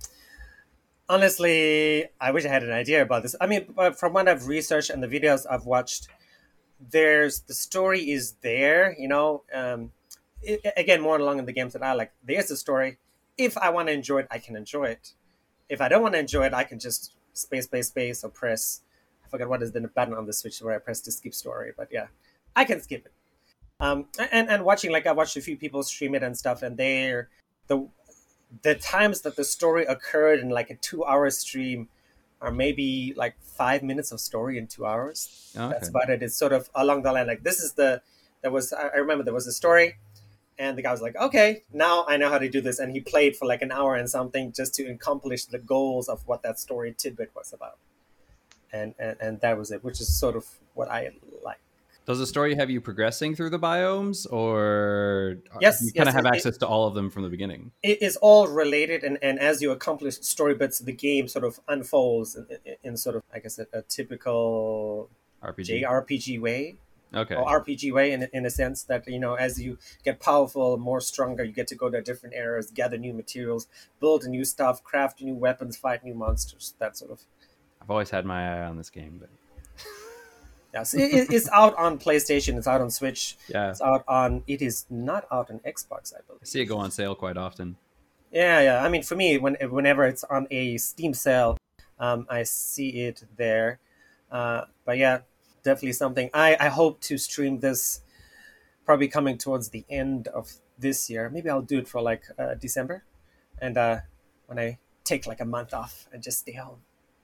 Honestly, I wish I had an idea about this. I mean, from what I've researched and the videos I've watched, the story is there, again, more along in the games that I like. There's a story. If I want to enjoy it, I can enjoy it. If I don't want to enjoy it, I can just space, or press. I forgot what is the button on the Switch where I press to skip story, but yeah, I can skip it. And watching, like I watched a few people stream it and stuff, and the times that the story occurred in like a 2-hour stream are maybe like 5 minutes of story in 2 hours. Okay. That's about it. It's sort of along the line. Like I remember there was a story, And the guy was like, okay, now I know how to do this. And he played for like an hour and something just to accomplish the goals of what that story tidbit was about. And that was it, which is sort of what I like. Does the story have you progressing through the biomes, or Yes, do you kind of yes, have access to all of them from the beginning? It is all related, and as you accomplish story bits, the game sort of unfolds in sort of, I guess, a typical RPG. JRPG way. Okay. Or RPG way in a sense that, as you get powerful, more stronger, you get to go to different areas, gather new materials, build new stuff, craft new weapons, fight new monsters, that sort of. I've always had my eye on this game, but Yeah, so it's out on PlayStation, it's out on Switch, yeah, it is not out on Xbox, I believe. I see it go on sale quite often. Yeah. I mean, for me, whenever it's on a Steam sale, I see it there. But yeah, definitely something. I hope to stream this probably coming towards the end of this year. Maybe I'll do it for like December, and when I take like a month off and just stay home.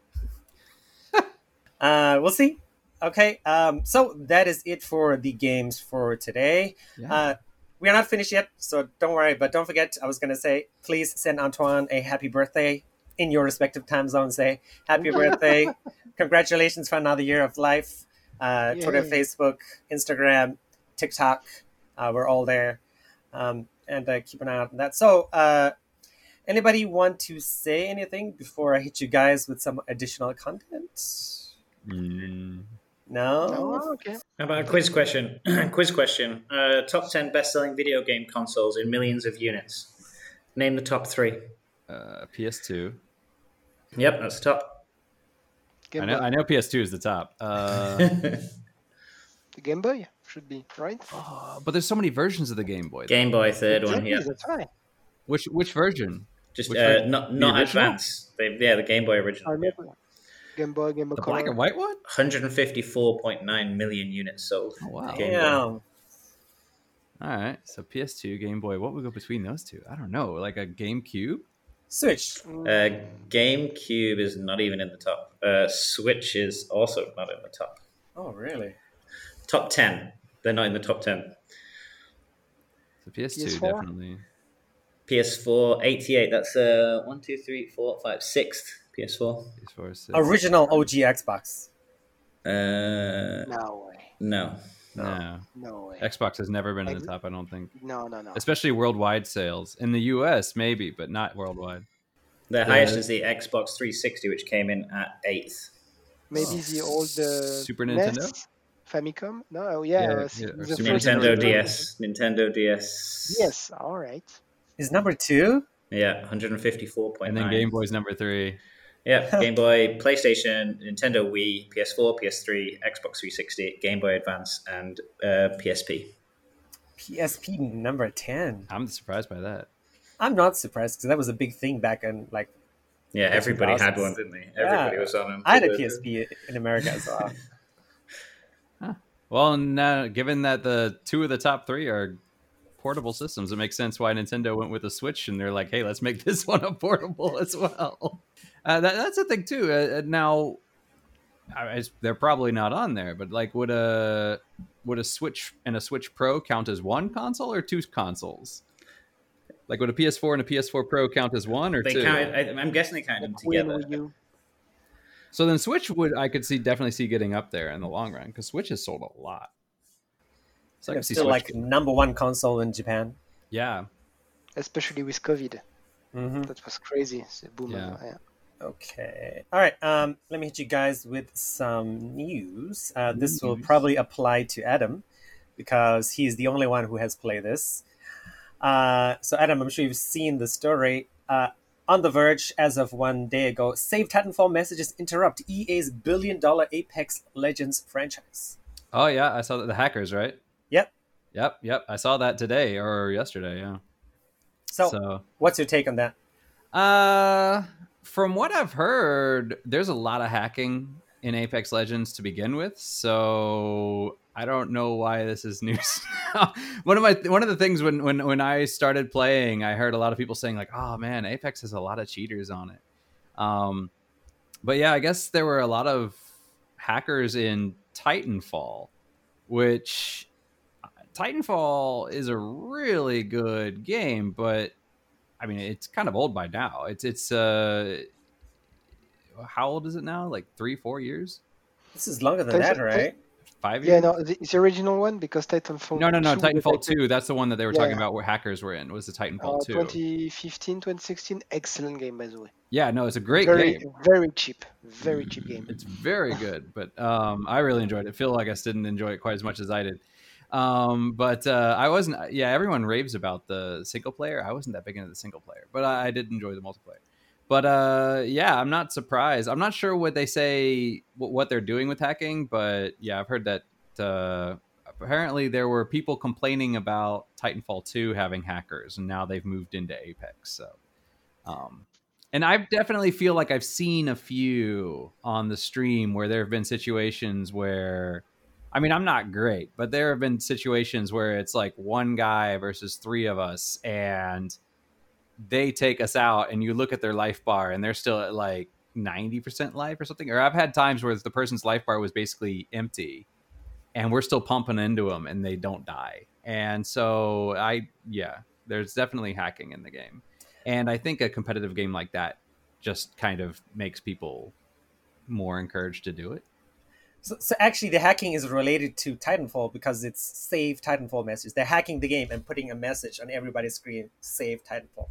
We'll see. Okay, so that is it for the games for today. Yeah. We are not finished yet, so don't worry. But don't forget, I was going to say, please send Antoine a happy birthday in your respective time zones. Say happy birthday, congratulations for another year of life. Twitter, Facebook, Instagram, TikTok, we're all there, and keep an eye out on that. So, anybody want to say anything before I hit you guys with some additional content? No? Oh, okay. How about a quiz question? Quiz question. Top 10 best-selling video game consoles in millions of units. Name the top 3. PS2. Yep, that's the top. Game I Boy. know PS2 is the top. The Game Boy should be, right? But there's so many versions of the Game Boy. Game Boy, third one. Exactly, Yeah, that's right. Which version? just Which version? not The original? advanced. The Game Boy I original. Yeah. remember. Game Boy The Color. black and white one? 154.9 million units sold. Oh, wow. Game Boy. Damn. All right. So PS2, Game Boy. What would go between those two? I don't know. Like a GameCube? Switch. GameCube is not even in the top. Switch is also not in the top. Oh, really? Top 10. They're not in the top 10. So PS2, PS4? definitely. PS4, 88. That's 1, 2, 3, 4, 5, 6th PS4. PS4 is six. Original OG Xbox. No way. No. No. No way. Xbox has never been in the top, I don't think. No. Especially worldwide sales. In the US, maybe, but not worldwide. The highest is the Xbox 360, which came in at 8th. Maybe the old Super NES? Nintendo? Famicom? No, Yeah, yeah. or the Super first Nintendo version. DS. Nintendo DS. Yes, all right. Is number 2? Yeah, 154.9. And then Game Boy's number 3. Yeah, Game Boy, PlayStation, Nintendo Wii, PS4, PS3, Xbox 360, Game Boy Advance, and PSP. PSP number 10. I'm surprised by that. I'm not surprised because that was a big thing back in like. Yeah, everybody had 2000s. one, didn't they? Everybody Yeah. was on them. I had a PSP in America as well. Well, now, given that the two of the top 3 are portable systems, it makes sense why Nintendo went with the Switch, and they're like, hey, let's make this one a portable as well. That's the thing, too. Now, they're probably not on there, but like, would a Switch and a Switch Pro count as one console or 2 consoles? Like, would a PS4 and a PS4 Pro count as one or They 2? I'm guessing they count them together. Wii U. So then Switch I could definitely see getting up there in the long run, because Switch has sold a lot. So I can It's see still Switch like getting- number 1 console in Japan. yeah. Especially with COVID. Mm-hmm. That was crazy. It's a boom. Yeah. Okay. All right. Let me hit you guys with some news. This will News. probably apply to Adam because he's the only one who has played this. So, Adam, I'm sure you've seen the story. On The Verge, as of 1 day ago, save Titanfall messages interrupt EA's billion-dollar Apex Legends franchise. Oh, yeah. I saw that. The hackers, right? Yep. Yep. I saw that today or yesterday. Yeah. So, what's your take on that? From what I've heard, there's a lot of hacking in Apex Legends to begin with, so I don't know why this is news. One of the things when I started playing, I heard a lot of people saying like, "Oh man, Apex has a lot of cheaters on it." But yeah, I guess there were a lot of hackers in Titanfall, which Titanfall is a really good game, but I mean, it's kind of old by now. It's how old is it now? Like 3-4 years, This is longer than Titan- that, right? 5 Yeah, years. no, the original one, because Titanfall No, 2 was Titanfall like 2. That's the one that they were Yeah. talking about where hackers were in. Was the Titanfall 2? 2015, 2016. Excellent game, by the way. Yeah, no, it's a great Very, game. very cheap. Very cheap game. It's very good, but I really enjoyed it. Phil, I guess, didn't enjoy it quite as much as I did. But I wasn't. Yeah, everyone raves about the single player. I wasn't that big into the single player, but I did enjoy the multiplayer. But yeah, I'm not surprised. I'm not sure what they say, what they're doing with hacking, but yeah, I've heard that apparently there were people complaining about Titanfall 2 having hackers, and now they've moved into Apex. So, and I definitely feel like I've seen a few on the stream where there have been situations where, I mean, I'm not great, but there have been situations where it's like one guy versus three of us, and they take us out, and you look at their life bar and they're still at like 90% life or something. Or I've had times where the person's life bar was basically empty and we're still pumping into them and they don't die. And so there's definitely hacking in the game. And I think a competitive game like that just kind of makes people more encouraged to do it. So actually, the hacking is related to Titanfall because it's save Titanfall message. They're hacking the game and putting a message on everybody's screen, save Titanfall.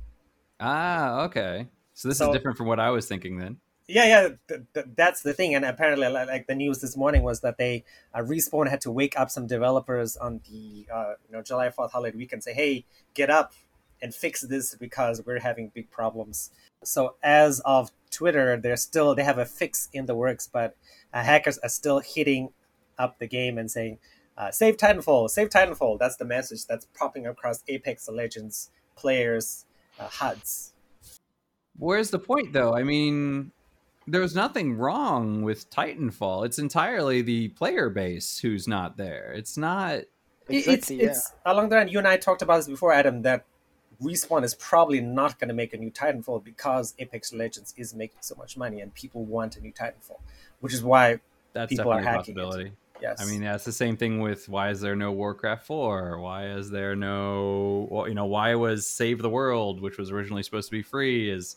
Ah, okay. So this is different from what I was thinking then. Yeah, that's the thing. And apparently, like the news this morning was that they Respawn had to wake up some developers on the July 4th holiday weekend and say, hey, get up and fix this because we're having big problems. So as of Twitter, they have a fix in the works, but hackers are still hitting up the game and saying, save Titanfall, save Titanfall. That's the message that's popping across Apex Legends players' HUDs. Where's the point, though? I mean, there's nothing wrong with Titanfall. It's entirely the player base who's not there. It's not... Exactly, it's along the line. You and I talked about this before, Adam, that Respawn is probably not going to make a new Titanfall because Apex Legends is making so much money and people want a new Titanfall, which is why people are hacking it. Yes. I mean, that's the same thing with why is there no Warcraft 4? Why is there no, why was Save the World, which was originally supposed to be free, is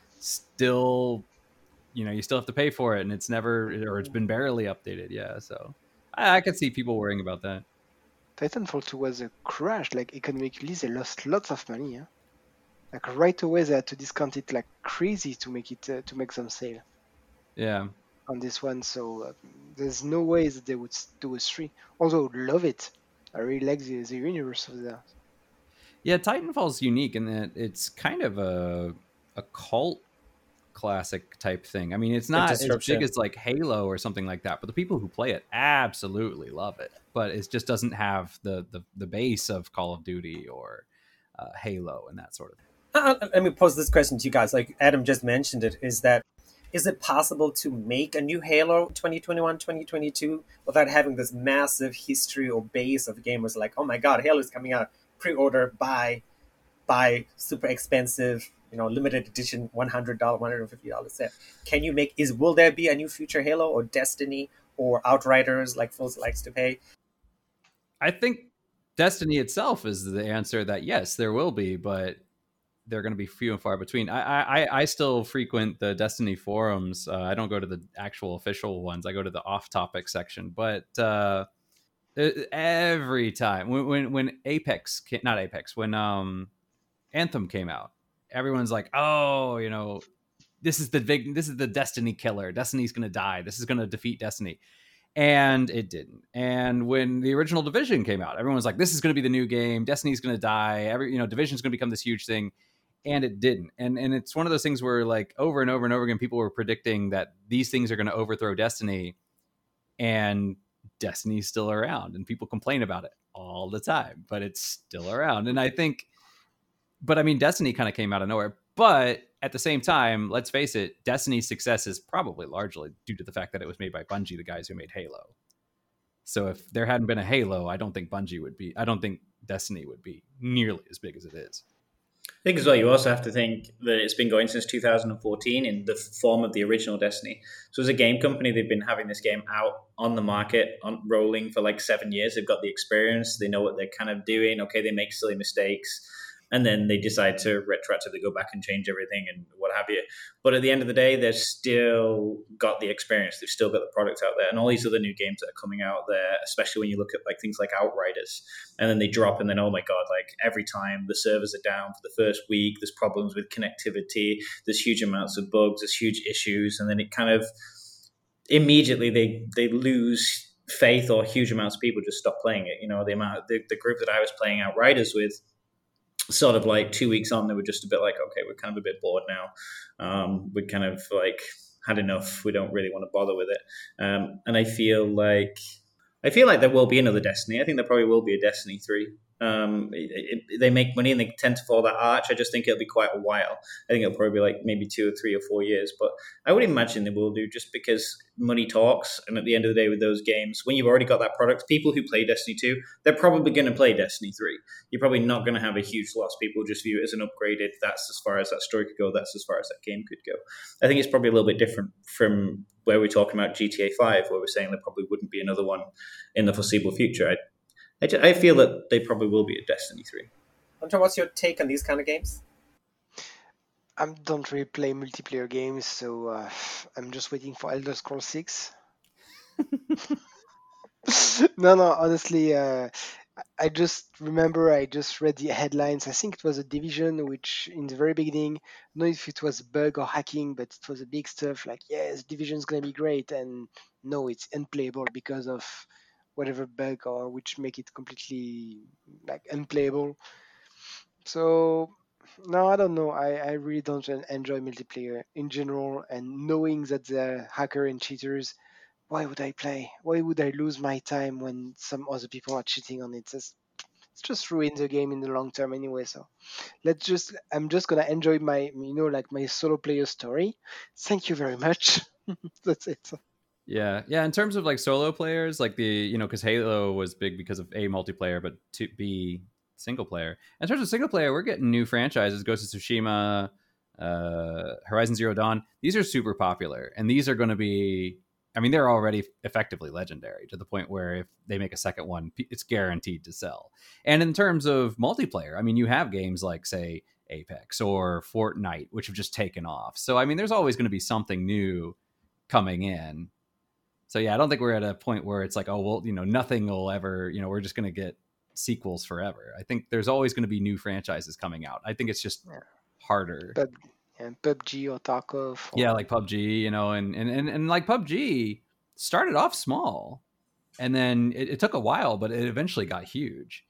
still, you still have to pay for it, and it's been barely updated. Yeah, so I could see people worrying about that. Titanfall 2 was a crash. Like, economically, they lost lots of money. Yeah? Like, right away, they had to discount it like crazy to make it to make some sale. Yeah. On this one, so there's no way that they would do a 3. Although I would love it. I really like the universe of that. Yeah, Titanfall's unique in that it's kind of a cult classic type thing. I mean, it's not as big as like Halo or something like that, but the people who play it absolutely love it. But it just doesn't have the base of Call of Duty or Halo and that sort of thing. Let me pose this question to you guys. Like Adam just mentioned it, is it possible to make a new Halo 2021, 2022 without having this massive history or base of gamers like, oh my God, Halo is coming out, pre-order, buy super expensive, limited edition $100, $150 set. Can you will there be a new future Halo or Destiny or Outriders like Phil likes to pay? I think Destiny itself is the answer that yes, there will be, but they're going to be few and far between. I still frequent the Destiny forums. I don't go to the actual official ones. I go to the off-topic section. But every time when when Anthem came out, everyone's like, oh, this is the Destiny killer. Destiny's going to die. This is going to defeat Destiny. And it didn't. And when the original Division came out, everyone was like, this is going to be the new game. Destiny's going to die. Division's going to become this huge thing. And it didn't. And it's one of those things where like over and over and over again, people were predicting that these things are going to overthrow Destiny, and Destiny's still around, and people complain about it all the time, but it's still around. And I think, Destiny kind of came out of nowhere, but at the same time, let's face it, Destiny's success is probably largely due to the fact that it was made by Bungie, the guys who made Halo. So if there hadn't been a Halo, I don't think Destiny would be nearly as big as it is. I think as well, you also have to think that it's been going since 2014 in the form of the original Destiny. So as a game company, they've been having this game out on the market, on rolling for like 7 years. They've got the experience. They know what they're kind of doing. Okay, they make silly mistakes, and then they decide to retroactively go back and change everything and what have you. But at the end of the day, they've still got the experience. They've still got the product out there, and all these other new games that are coming out there, especially when you look at like things like Outriders, and then they drop, and then oh my god, like every time the servers are down for the first week, there's problems with connectivity, there's huge amounts of bugs, there's huge issues, and then it kind of immediately they lose faith, or huge amounts of people just stop playing it. You know, the group that I was playing Outriders with, sort of like 2 weeks on, they were just a bit like, okay, we're kind of a bit bored now. We kind of like had enough. We don't really want to bother with it. And I feel like there will be another Destiny. I think there probably will be a Destiny 3. They make money and they tend to follow that arch. I just think it'll be quite a while. I think it'll probably be like maybe 2 or 3 or 4 years, but I would imagine they will do, just because money talks. And at the end of the day, with those games, when you've already got that product, people who play Destiny 2, they're probably going to play Destiny 3. You're probably not going to have a huge loss. People just view it as an upgraded. That's as far as that story could go. That's as far as that game could go. I think it's probably a little bit different from where we're talking about GTA 5, where we're saying there probably wouldn't be another one in the foreseeable future. I feel that they probably will be a Destiny 3. Hunter, what's your take on these kind of games? I don't really play multiplayer games, so I'm just waiting for Elder Scrolls 6. No, honestly, I just remember I just read the headlines. I think it was a Division, which in the very beginning, I don't know if it was bug or hacking, but it was a big stuff like, yes, Division's gonna be great, and no, it's unplayable because of whatever bug or which make it completely like unplayable. So no, I don't know. I really don't enjoy multiplayer in general, and knowing that the hacker and cheaters, why would I play? Why would I lose my time when some other people are cheating on it? It's just ruin the game in the long term anyway. So I'm just gonna enjoy my, like my solo player story. Thank you very much. That's it. Yeah. In terms of like solo players, like because Halo was big because of A, multiplayer, but B, single player. In terms of single player, we're getting new franchises: Ghost of Tsushima, Horizon Zero Dawn. These are super popular, and these are going to be. I mean, they're already effectively legendary to the point where if they make a second one, it's guaranteed to sell. And in terms of multiplayer, I mean, you have games like, say, Apex or Fortnite, which have just taken off. So, I mean, there's always going to be something new coming in. So, yeah, I don't think we're at a point where it's like, oh, well, nothing will ever, we're just going to get sequels forever. I think there's always going to be new franchises coming out. I think it's just harder. PUBG or Tarkov. Yeah, like PUBG, and like PUBG started off small, and then it took a while, but it eventually got huge.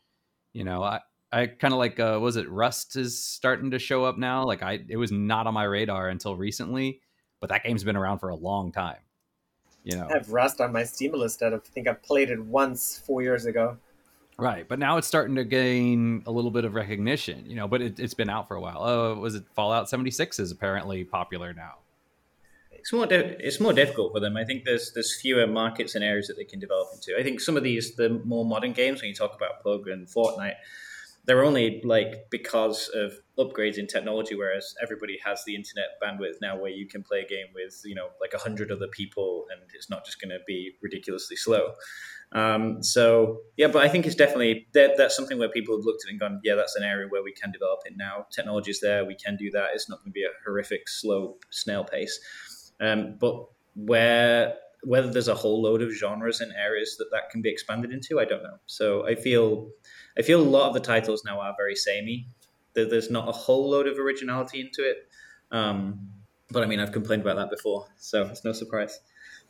I kind of like, was it Rust is starting to show up now? Like it was not on my radar until recently, but that game's been around for a long time. I have Rust on my Steam list. I think I played it once 4 years ago. Right, but now it's starting to gain a little bit of recognition, but it's been out for a while. Oh, was it Fallout 76 is apparently popular now? It's more difficult for them. I think there's fewer markets and areas that they can develop into. I think some of the more modern games, when you talk about PUBG and Fortnite, they're only like because of upgrades in technology, whereas everybody has the internet bandwidth now where you can play a game with, like 100 other people, and it's not just going to be ridiculously slow. So yeah, but I think it's definitely that's something where people have looked at it and gone, yeah, that's an area where we can develop it now. Technology's there, we can do that. It's not going to be a horrific slow snail pace. But whether there's a whole load of genres and areas that can be expanded into, I don't know. So I feel a lot of the titles now are very samey. There's not a whole load of originality into it. But I mean, I've complained about that before, so it's no surprise.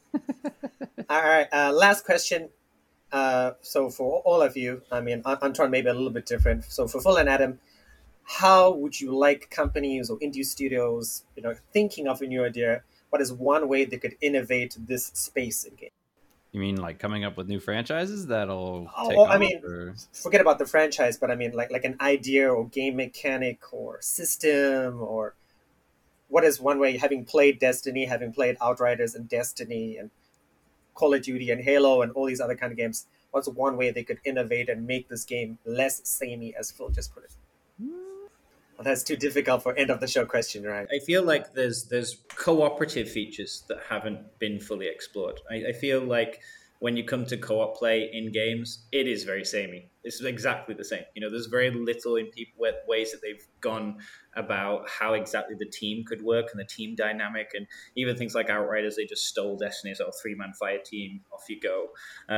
All right, last question. So for all of you, I mean, Antoine maybe a little bit different. So for Phil and Adam, how would you like companies or indie studios, thinking of a new idea, what is one way they could innovate this space in game? You mean like coming up with new franchises that'll take off? I mean, forget about the franchise, but I mean like an idea or game mechanic or system, or what is one way, having played Destiny, having played Outriders and Destiny and Call of Duty and Halo and all these other kind of games, what's one way they could innovate and make this game less samey, as Phil just put it? Well, that's too difficult for end of the show question, right? I feel like there's cooperative features that haven't been fully explored. I feel like when you come to co-op play in games, it is very samey. It's exactly the same. There's very little in ways that they've gone about how exactly the team could work and the team dynamic, and even things like Outriders, they just stole Destiny's little 3-man fire team. Off you go.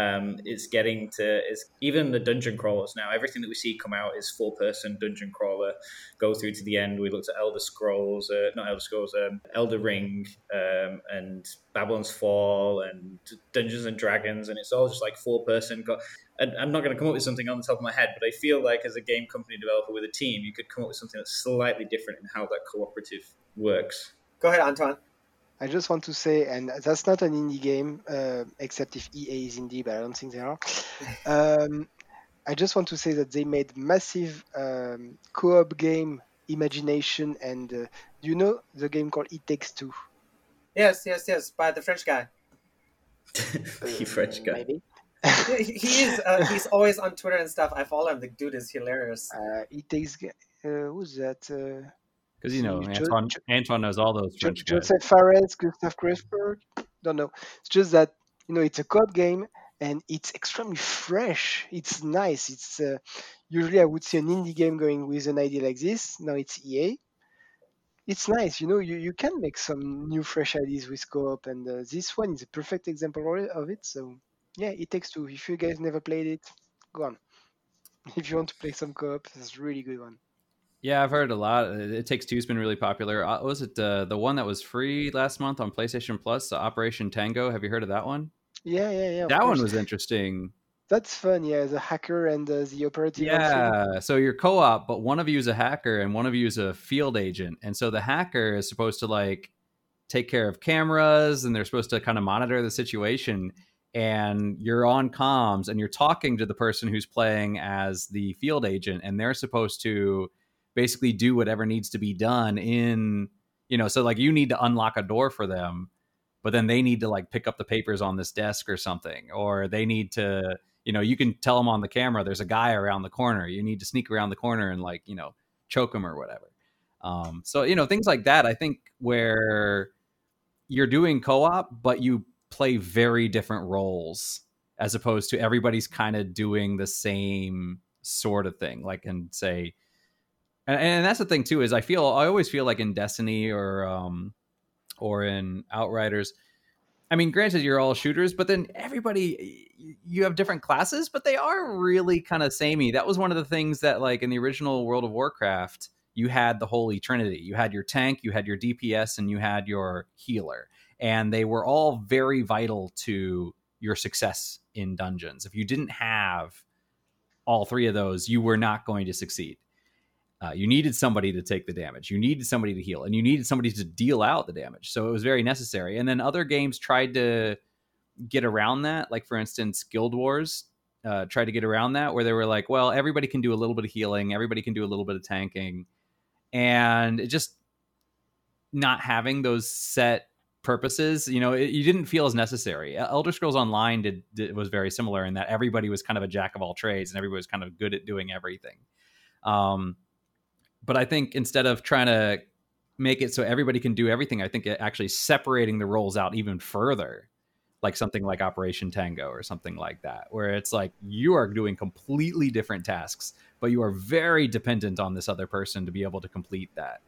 It's even the dungeon crawlers now. Everything that we see come out is 4-person dungeon crawler. Go through to the end. We looked at Elder Ring, and Babylon's Fall, and Dungeons and Dragons, and it's all just like 4-person. And I'm not going to come up with something on the top of my head, but I feel like as a game company developer with a team, you could come up with something that's slightly different in how that cooperative works. Go ahead, Antoine. I just want to say, and that's not an indie game, except if EA is indie, but I don't think they are. I just want to say that they made massive co-op game Imagination, and do you know the game called It Takes Two? Yes, by the French guy. The French guy. Maybe. He is. He's always on Twitter and stuff. I follow him. The dude is hilarious. It takes. Who's that? Because Antoine knows all those French guys. Joseph Fares, Gustav Kreuzberg. Don't know. It's just that it's a co-op game and it's extremely fresh. It's nice. It's usually I would see an indie game going with an idea like this. Now it's EA. It's nice. You can make some new fresh ideas with co-op, and this one is a perfect example of it. So yeah, It Takes Two. If you guys never played it, go on. If you want to play some co-op, it's a really good one. Yeah, I've heard a lot. It Takes Two's been really popular. Was it the one that was free last month on PlayStation Plus, Operation Tango? Have you heard of that one? Yeah. That one was interesting. That's fun, yeah. The hacker and the operative. Yeah, so you're co-op, but one of you is a hacker and one of you is a field agent. And so the hacker is supposed to take care of cameras, and they're supposed to kind of monitor the situation. And you're on comms and you're talking to the person who's playing as the field agent, and they're supposed to basically do whatever needs to be done so you need to unlock a door for them, but then they need to pick up the papers on this desk or something, or they need to, you can tell them on the camera, there's a guy around the corner. You need to sneak around the corner and choke him or whatever. So, things like that, I think, where you're doing co-op, but you play very different roles as opposed to everybody's kind of doing the same sort of thing. And that's the thing too, is I always feel like in Destiny or in Outriders, I mean, granted, you're all shooters, but then you have different classes, but they are really kind of samey. That was one of the things that, in the original World of Warcraft, you had the Holy Trinity. You had your tank, you had your DPS, and you had your healer. And they were all very vital to your success in dungeons. If you didn't have all three of those, you were not going to succeed. You needed somebody to take the damage. You needed somebody to heal, and you needed somebody to deal out the damage. So it was very necessary. And then other games tried to get around that. Like, for instance, Guild Wars tried to get around that, where they were like, well, everybody can do a little bit of healing. Everybody can do a little bit of tanking. And it just not having those set purposes, you didn't feel as necessary. Elder Scrolls Online was very similar in that everybody was kind of a jack of all trades and everybody was kind of good at doing everything. But I think instead of trying to make it so everybody can do everything, I think actually separating the roles out even further, like something like Operation Tango or something like that, where it's like you are doing completely different tasks, but you are very dependent on this other person to be able to complete that.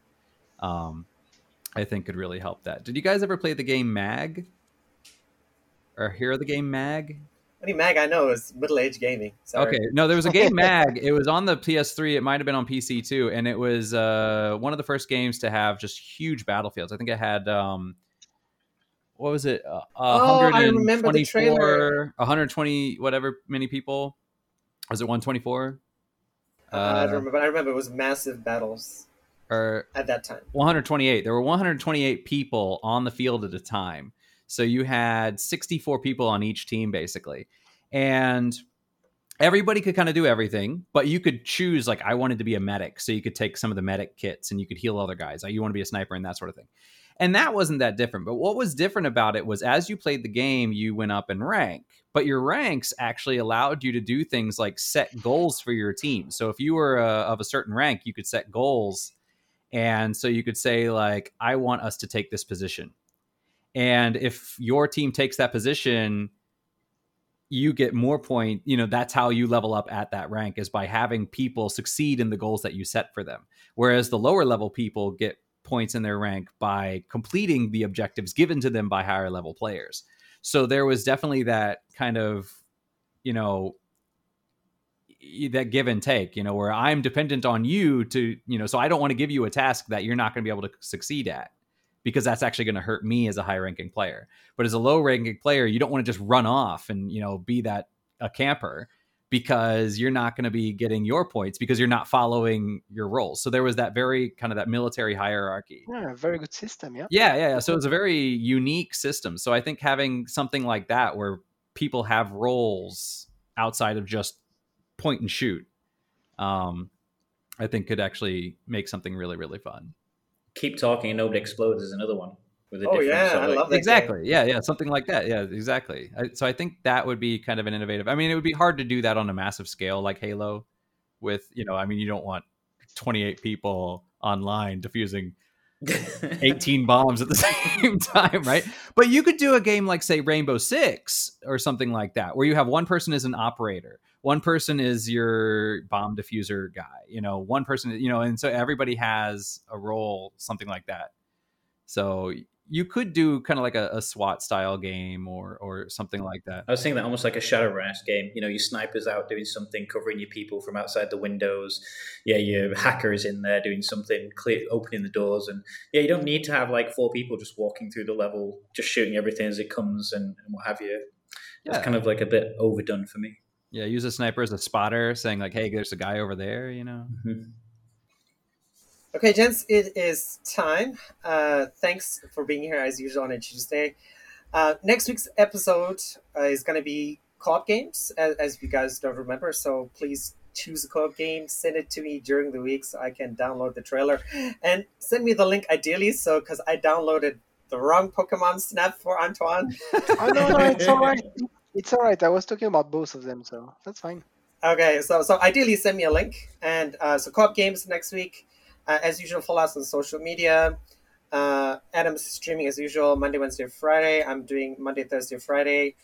I think could really help that. Did you guys ever play the game MAG? Or hear of the game MAG? Any MAG I know is middle-aged gaming. Sorry. Okay, no, there was a game MAG. It was on the PS3. It might have been on PC too, and it was one of the first games to have just huge battlefields. I think it had what was it? I remember the trailer. 120 whatever many people. Was it 124? I don't remember. But I remember it was massive battles. At that time, 128. There were 128 people on the field at a time. So you had 64 people on each team, basically. And everybody could kind of do everything, but you could choose, I wanted to be a medic. So you could take some of the medic kits and you could heal other guys. You want to be a sniper and that sort of thing. And that wasn't that different. But what was different about it was as you played the game, you went up in rank. But your ranks actually allowed you to do things like set goals for your team. So if you were of a certain rank, you could set goals And so you could say, like, I want us to take this position. And if your team takes that position, you get more point. That's how you level up at that rank, is by having people succeed in the goals that you set for them. Whereas the lower level people get points in their rank by completing the objectives given to them by higher level players. So there was definitely that kind of, that give and take, where I'm dependent on you to, so I don't want to give you a task that you're not going to be able to succeed at, because that's actually going to hurt me as a high ranking player. But as a low ranking player, you don't want to just run off and, be a camper, because you're not going to be getting your points because you're not following your roles. So there was that very kind of that military hierarchy. Yeah, very good system. Yeah. Yeah. So it's a very unique system. So I think having something like that where people have roles outside of just point and shoot, I think could actually make something really, really fun. Keep Talking and Nobody Explodes is another one. With a I love that. Exactly. Game. Yeah, something like that. Yeah, exactly. So I think that would be kind of an innovative. I mean, it would be hard to do that on a massive scale like Halo with, you don't want 28 people online defusing 18 bombs at the same time, right? But you could do a game like, say, Rainbow Six or something like that, where you have one person is an operator, one person is your bomb diffuser guy, one person, and so everybody has a role, something like that. So you could do kind of like a SWAT style game or something like that. I was thinking that almost like a Shadowrun game. Your sniper's out doing something, covering your people from outside the windows. Yeah, your hacker is in there doing something, opening the doors. And yeah, you don't need to have like 4 people just walking through the level, just shooting everything as it comes and what have you. It's kind of like a bit overdone for me. Yeah, use a sniper as a spotter, saying like, hey, there's a guy over there, Mm-hmm. Okay, gents, it is time. Thanks for being here as usual on a Tuesday. Next week's episode is going to be co-op games, as you guys don't remember. So please choose a co-op game, send it to me during the week so I can download the trailer, and send me the link ideally. So because I downloaded the wrong Pokemon Snap for Antoine. Oh no, it's all right. It's all right. I was talking about both of them, so that's fine. Okay, so ideally send me a link, and so co-op games next week. As usual, follow us on social media. Adam's streaming as usual Monday, Wednesday, Friday. I'm doing Monday, Thursday, Friday.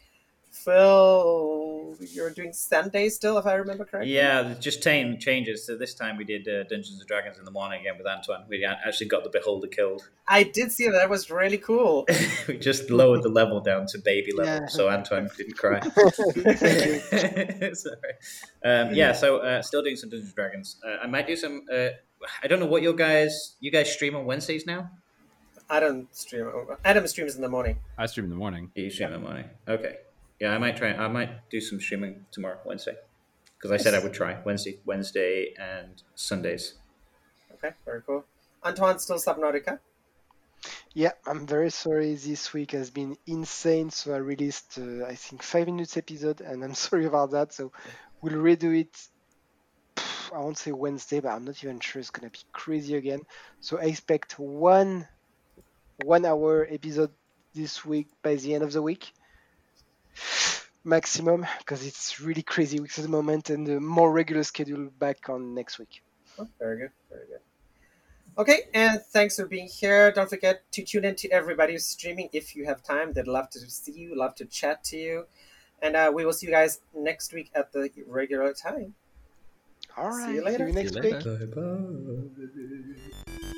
Phil, you're doing Sunday still, if I remember correctly? Yeah, just changes. So this time we did Dungeons & Dragons in the morning again with Antoine. We actually got the Beholder killed. I did see that. That was really cool. We just lowered the level down to baby level, so Antoine didn't cry. Sorry. So still doing some Dungeons & Dragons. I might do some... I don't know what you guys stream on Wednesdays now? I don't stream. Adam streams in the morning. I stream in the morning. You stream in the morning. Okay. Yeah, I might do some streaming tomorrow, Wednesday. Because I said I would try Wednesday and Sundays. Okay, very cool. Antoine, still Subnautica? Yeah, I'm very sorry. This week has been insane. So I released, I think, 5 minutes episode, and I'm sorry about that. So we'll redo it. I won't say Wednesday, but I'm not even sure it's gonna be crazy again. So I expect 1 hour episode this week by the end of the week, maximum, because it's really crazy weeks at the moment, and a more regular schedule back on next week. Oh, very good, very good. Okay, and thanks for being here. Don't forget to tune in to everybody who's streaming if you have time. They'd love to see you, love to chat to you, and we will see you guys next week at the regular time. All right. See you later. See you next week. Bye-bye.